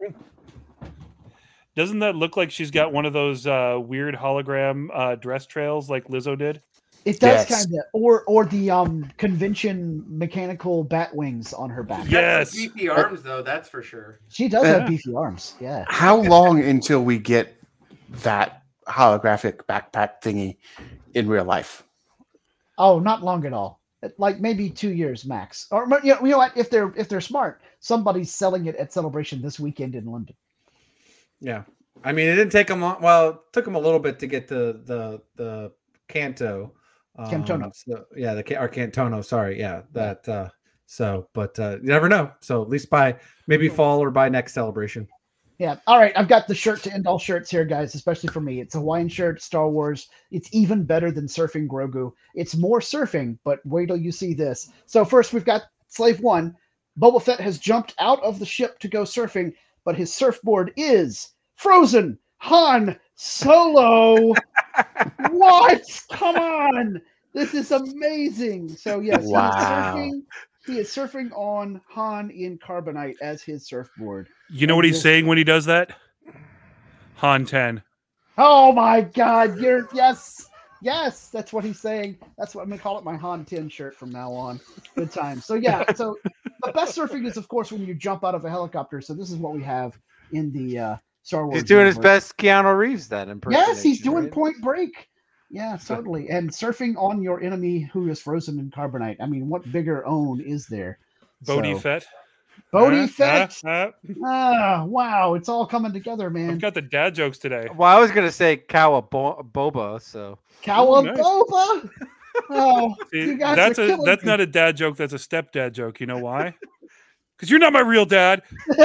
Doesn't that look like she's got one of those uh, weird hologram uh, dress trails like Lizzo did? It does Yes. kind of, or or the um convention mechanical bat wings on her back. Yes. beefy arms though, that's for sure. She does Yeah. have beefy arms. Yeah. How long until we get that holographic backpack thingy in real life? Oh, not long at all. Like maybe two years max. Or you know, you know what? If they're if they're smart, somebody's selling it at Celebration this weekend in London. Yeah, I mean, it didn't take them long. Well, it took them a little bit to get the the the Canto. Um, Cantono. So, yeah, the Ca- or Cantono. Sorry, yeah, that. Uh, so, but uh, you never know. So at least by maybe fall or by next Celebration. Yeah. All right. I've got the shirt to end all shirts here, guys, especially for me. It's a Hawaiian shirt, Star Wars. It's even better than surfing Grogu. It's more surfing, but wait till you see this. So first we've got Slave One. Boba Fett has jumped out of the ship to go surfing, but his surfboard is frozen Han Solo. What? Come on. This is amazing. So yes, Wow. he is surfing. He is surfing on Han in carbonite as his surfboard. You know what he's saying when he does that? Han ten. Oh my God! You're yes, yes. That's what he's saying. That's what I'm gonna call it. My Han ten shirt from now on. Good time. So yeah. So the best surfing is, of course, when you jump out of a helicopter. So this is what we have in the uh, Star Wars. He's doing his universe. best Keanu Reeves then. Yes, he's impersonation, doing right? Point Break. Yeah, totally. And surfing on your enemy who is frozen in carbonite. I mean, what bigger own is there? Bodhi So, Fett. Bodhi Uh, Fett. uh, uh, Ah, wow! It's all coming together, I've man. got the dad jokes today. Well, I was gonna say Kawaboba. So Kawaboba. Oh, See, you guys that's are a killing that's me. not a dad joke. That's a stepdad joke. You know why? Because you're not my real dad.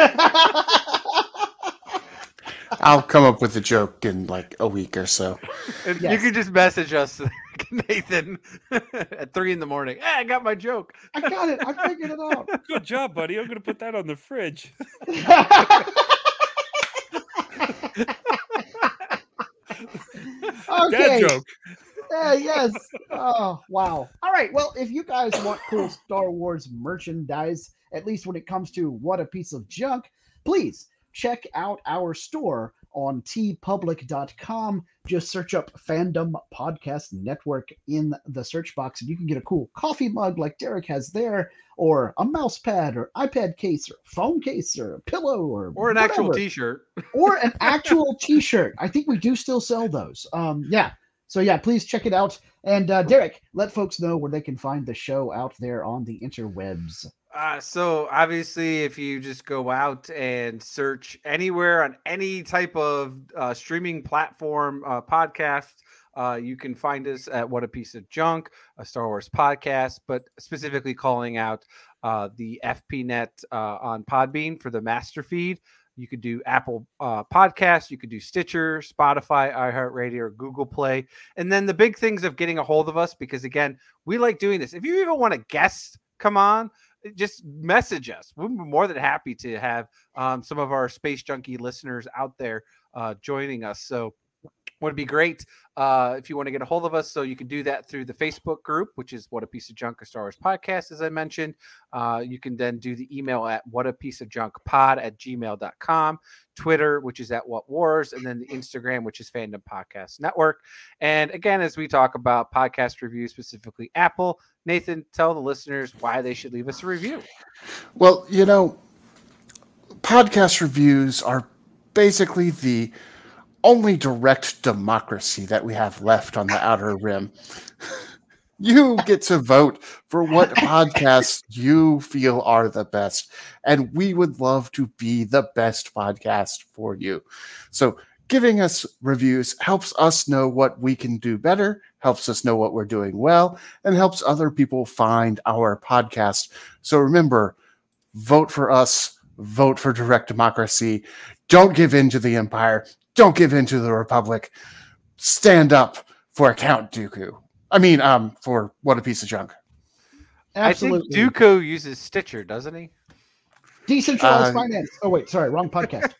I'll come up with a joke in like a week or so. and Yes. you can just message us, Nathan, at three in the morning. Hey, I got my joke. I got it. I figured it out. Good job, buddy. I'm gonna put that on the fridge. Okay. Dad joke. Uh, yes. Oh, wow. All right. Well, if you guys want cool Star Wars merchandise, at least when it comes to What a Piece of Junk, please check out our store on t public dot com. Just search up Fandom Podcast Network in the search box, and you can get a cool coffee mug like Derek has there, or a mouse pad, or iPad case, or phone case, or a pillow, or Or an actual whatever. T-shirt. or an actual T-shirt. I think we do still sell those. Um, yeah. So yeah, please check it out. And uh, Derek, let folks know where they can find the show out there on the interwebs. Uh, so obviously, if you just go out and search anywhere on any type of uh, streaming platform uh, podcast, uh, you can find us at What a Piece of Junk, a Star Wars podcast, but specifically calling out uh, the F P Net uh, on Podbean for the master feed. You could do Apple uh, Podcasts, you could do Stitcher, Spotify, iHeartRadio, or Google Play. And then the big things of getting a hold of us, because again, we like doing this. If you even want a guest come on, just message us. We're more than happy to have um, some of our Space Junkie listeners out there uh, joining us. So would be great uh, if you want to get a hold of us. So you can do that through the Facebook group, which is What a Piece of Junk, a Star Wars podcast, as I mentioned. Uh, you can then do the email at what a piece of junk pod at gmail dot com, Twitter, which is at What Wars, and then the Instagram, which is Fandom Podcast Network. And again, as we talk about podcast reviews, specifically Apple, Nathan, tell the listeners why they should leave us a review. Well, you know, podcast reviews are basically the only direct democracy that we have left on the Outer Rim. You get to vote for what podcasts you feel are the best, and we would love to be the best podcast for you. So giving us reviews helps us know what we can do better, helps us know what we're doing well, and helps other people find our podcast. So remember, vote for us, vote for direct democracy. Don't give in to the Empire. Don't give in to the Republic. Stand up for Count Dooku. I mean, um, for What a Piece of Junk. Absolutely. I think Dooku uses Stitcher, doesn't he? Decentralized Uh, finance. Oh, wait, sorry, wrong podcast.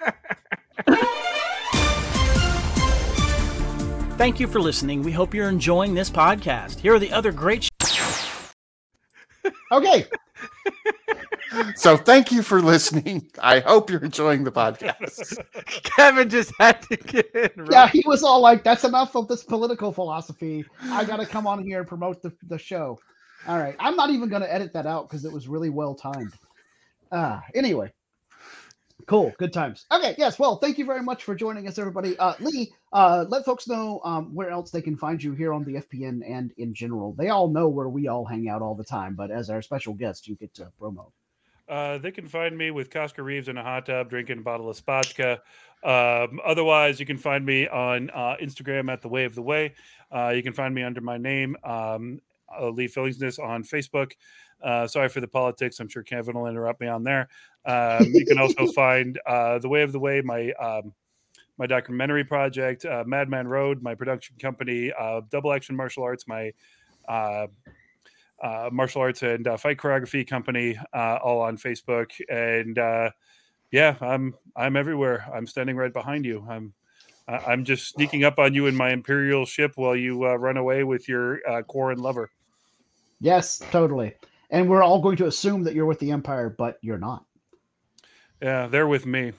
Thank you for listening. We hope you're enjoying this podcast. Here are the other great sh- Okay. So thank you for listening. I hope you're enjoying the podcast. Kevin just had to get in. Yeah, he was all like, that's enough of this political philosophy. I got to come on here and promote the, the show. All right. I'm not even going to edit that out because it was really well timed. Uh, anyway. Cool. Good times. Okay. Yes. Well, thank you very much for joining us, everybody. Uh, Lee, uh, let folks know um, where else they can find you here on the F P N and in general. They all know where we all hang out all the time, but as our special guest, you get to promo. Uh, they can find me with Cosca Reeves in a hot tub drinking a bottle of Spotchka. Um, otherwise, you can find me on uh, Instagram at The Way of the Way. Uh, you can find me under my name, um, uh, Lee Fillingsness, on Facebook. Uh, sorry for the politics. I'm sure Kevin will interrupt me on there. Um, you can also find uh, The Way of the Way, my um, my documentary project, uh, Madman Road, my production company, uh, Double Action Martial Arts, my uh, uh, martial arts and uh, fight choreography company, uh, all on Facebook. And uh, yeah, I'm I'm everywhere. I'm standing right behind you. I'm I'm just sneaking up on you in my Imperial ship while you uh, run away with your uh, Quarren lover. Yes, totally. And we're all going to assume that you're with the Empire, but you're not. Yeah, they're with me.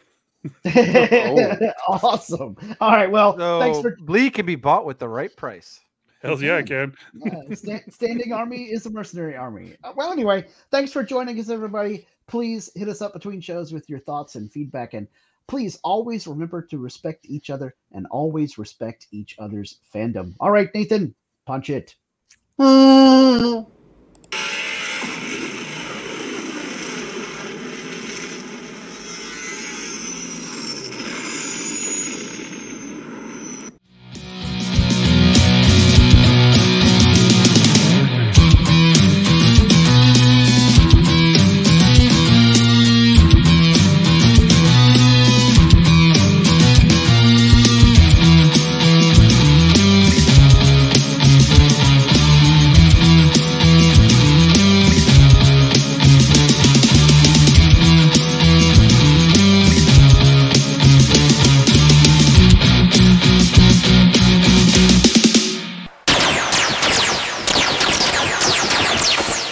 Awesome. All right. Well, So thanks for Lee can be bought with the right price. Hell yeah, I can. yeah, sta- standing army is a mercenary army. Uh, well, anyway, thanks for joining us, everybody. Please hit us up between shows with your thoughts and feedback. And please always remember to respect each other and always respect each other's fandom. All right, Nathan, punch it. Mm.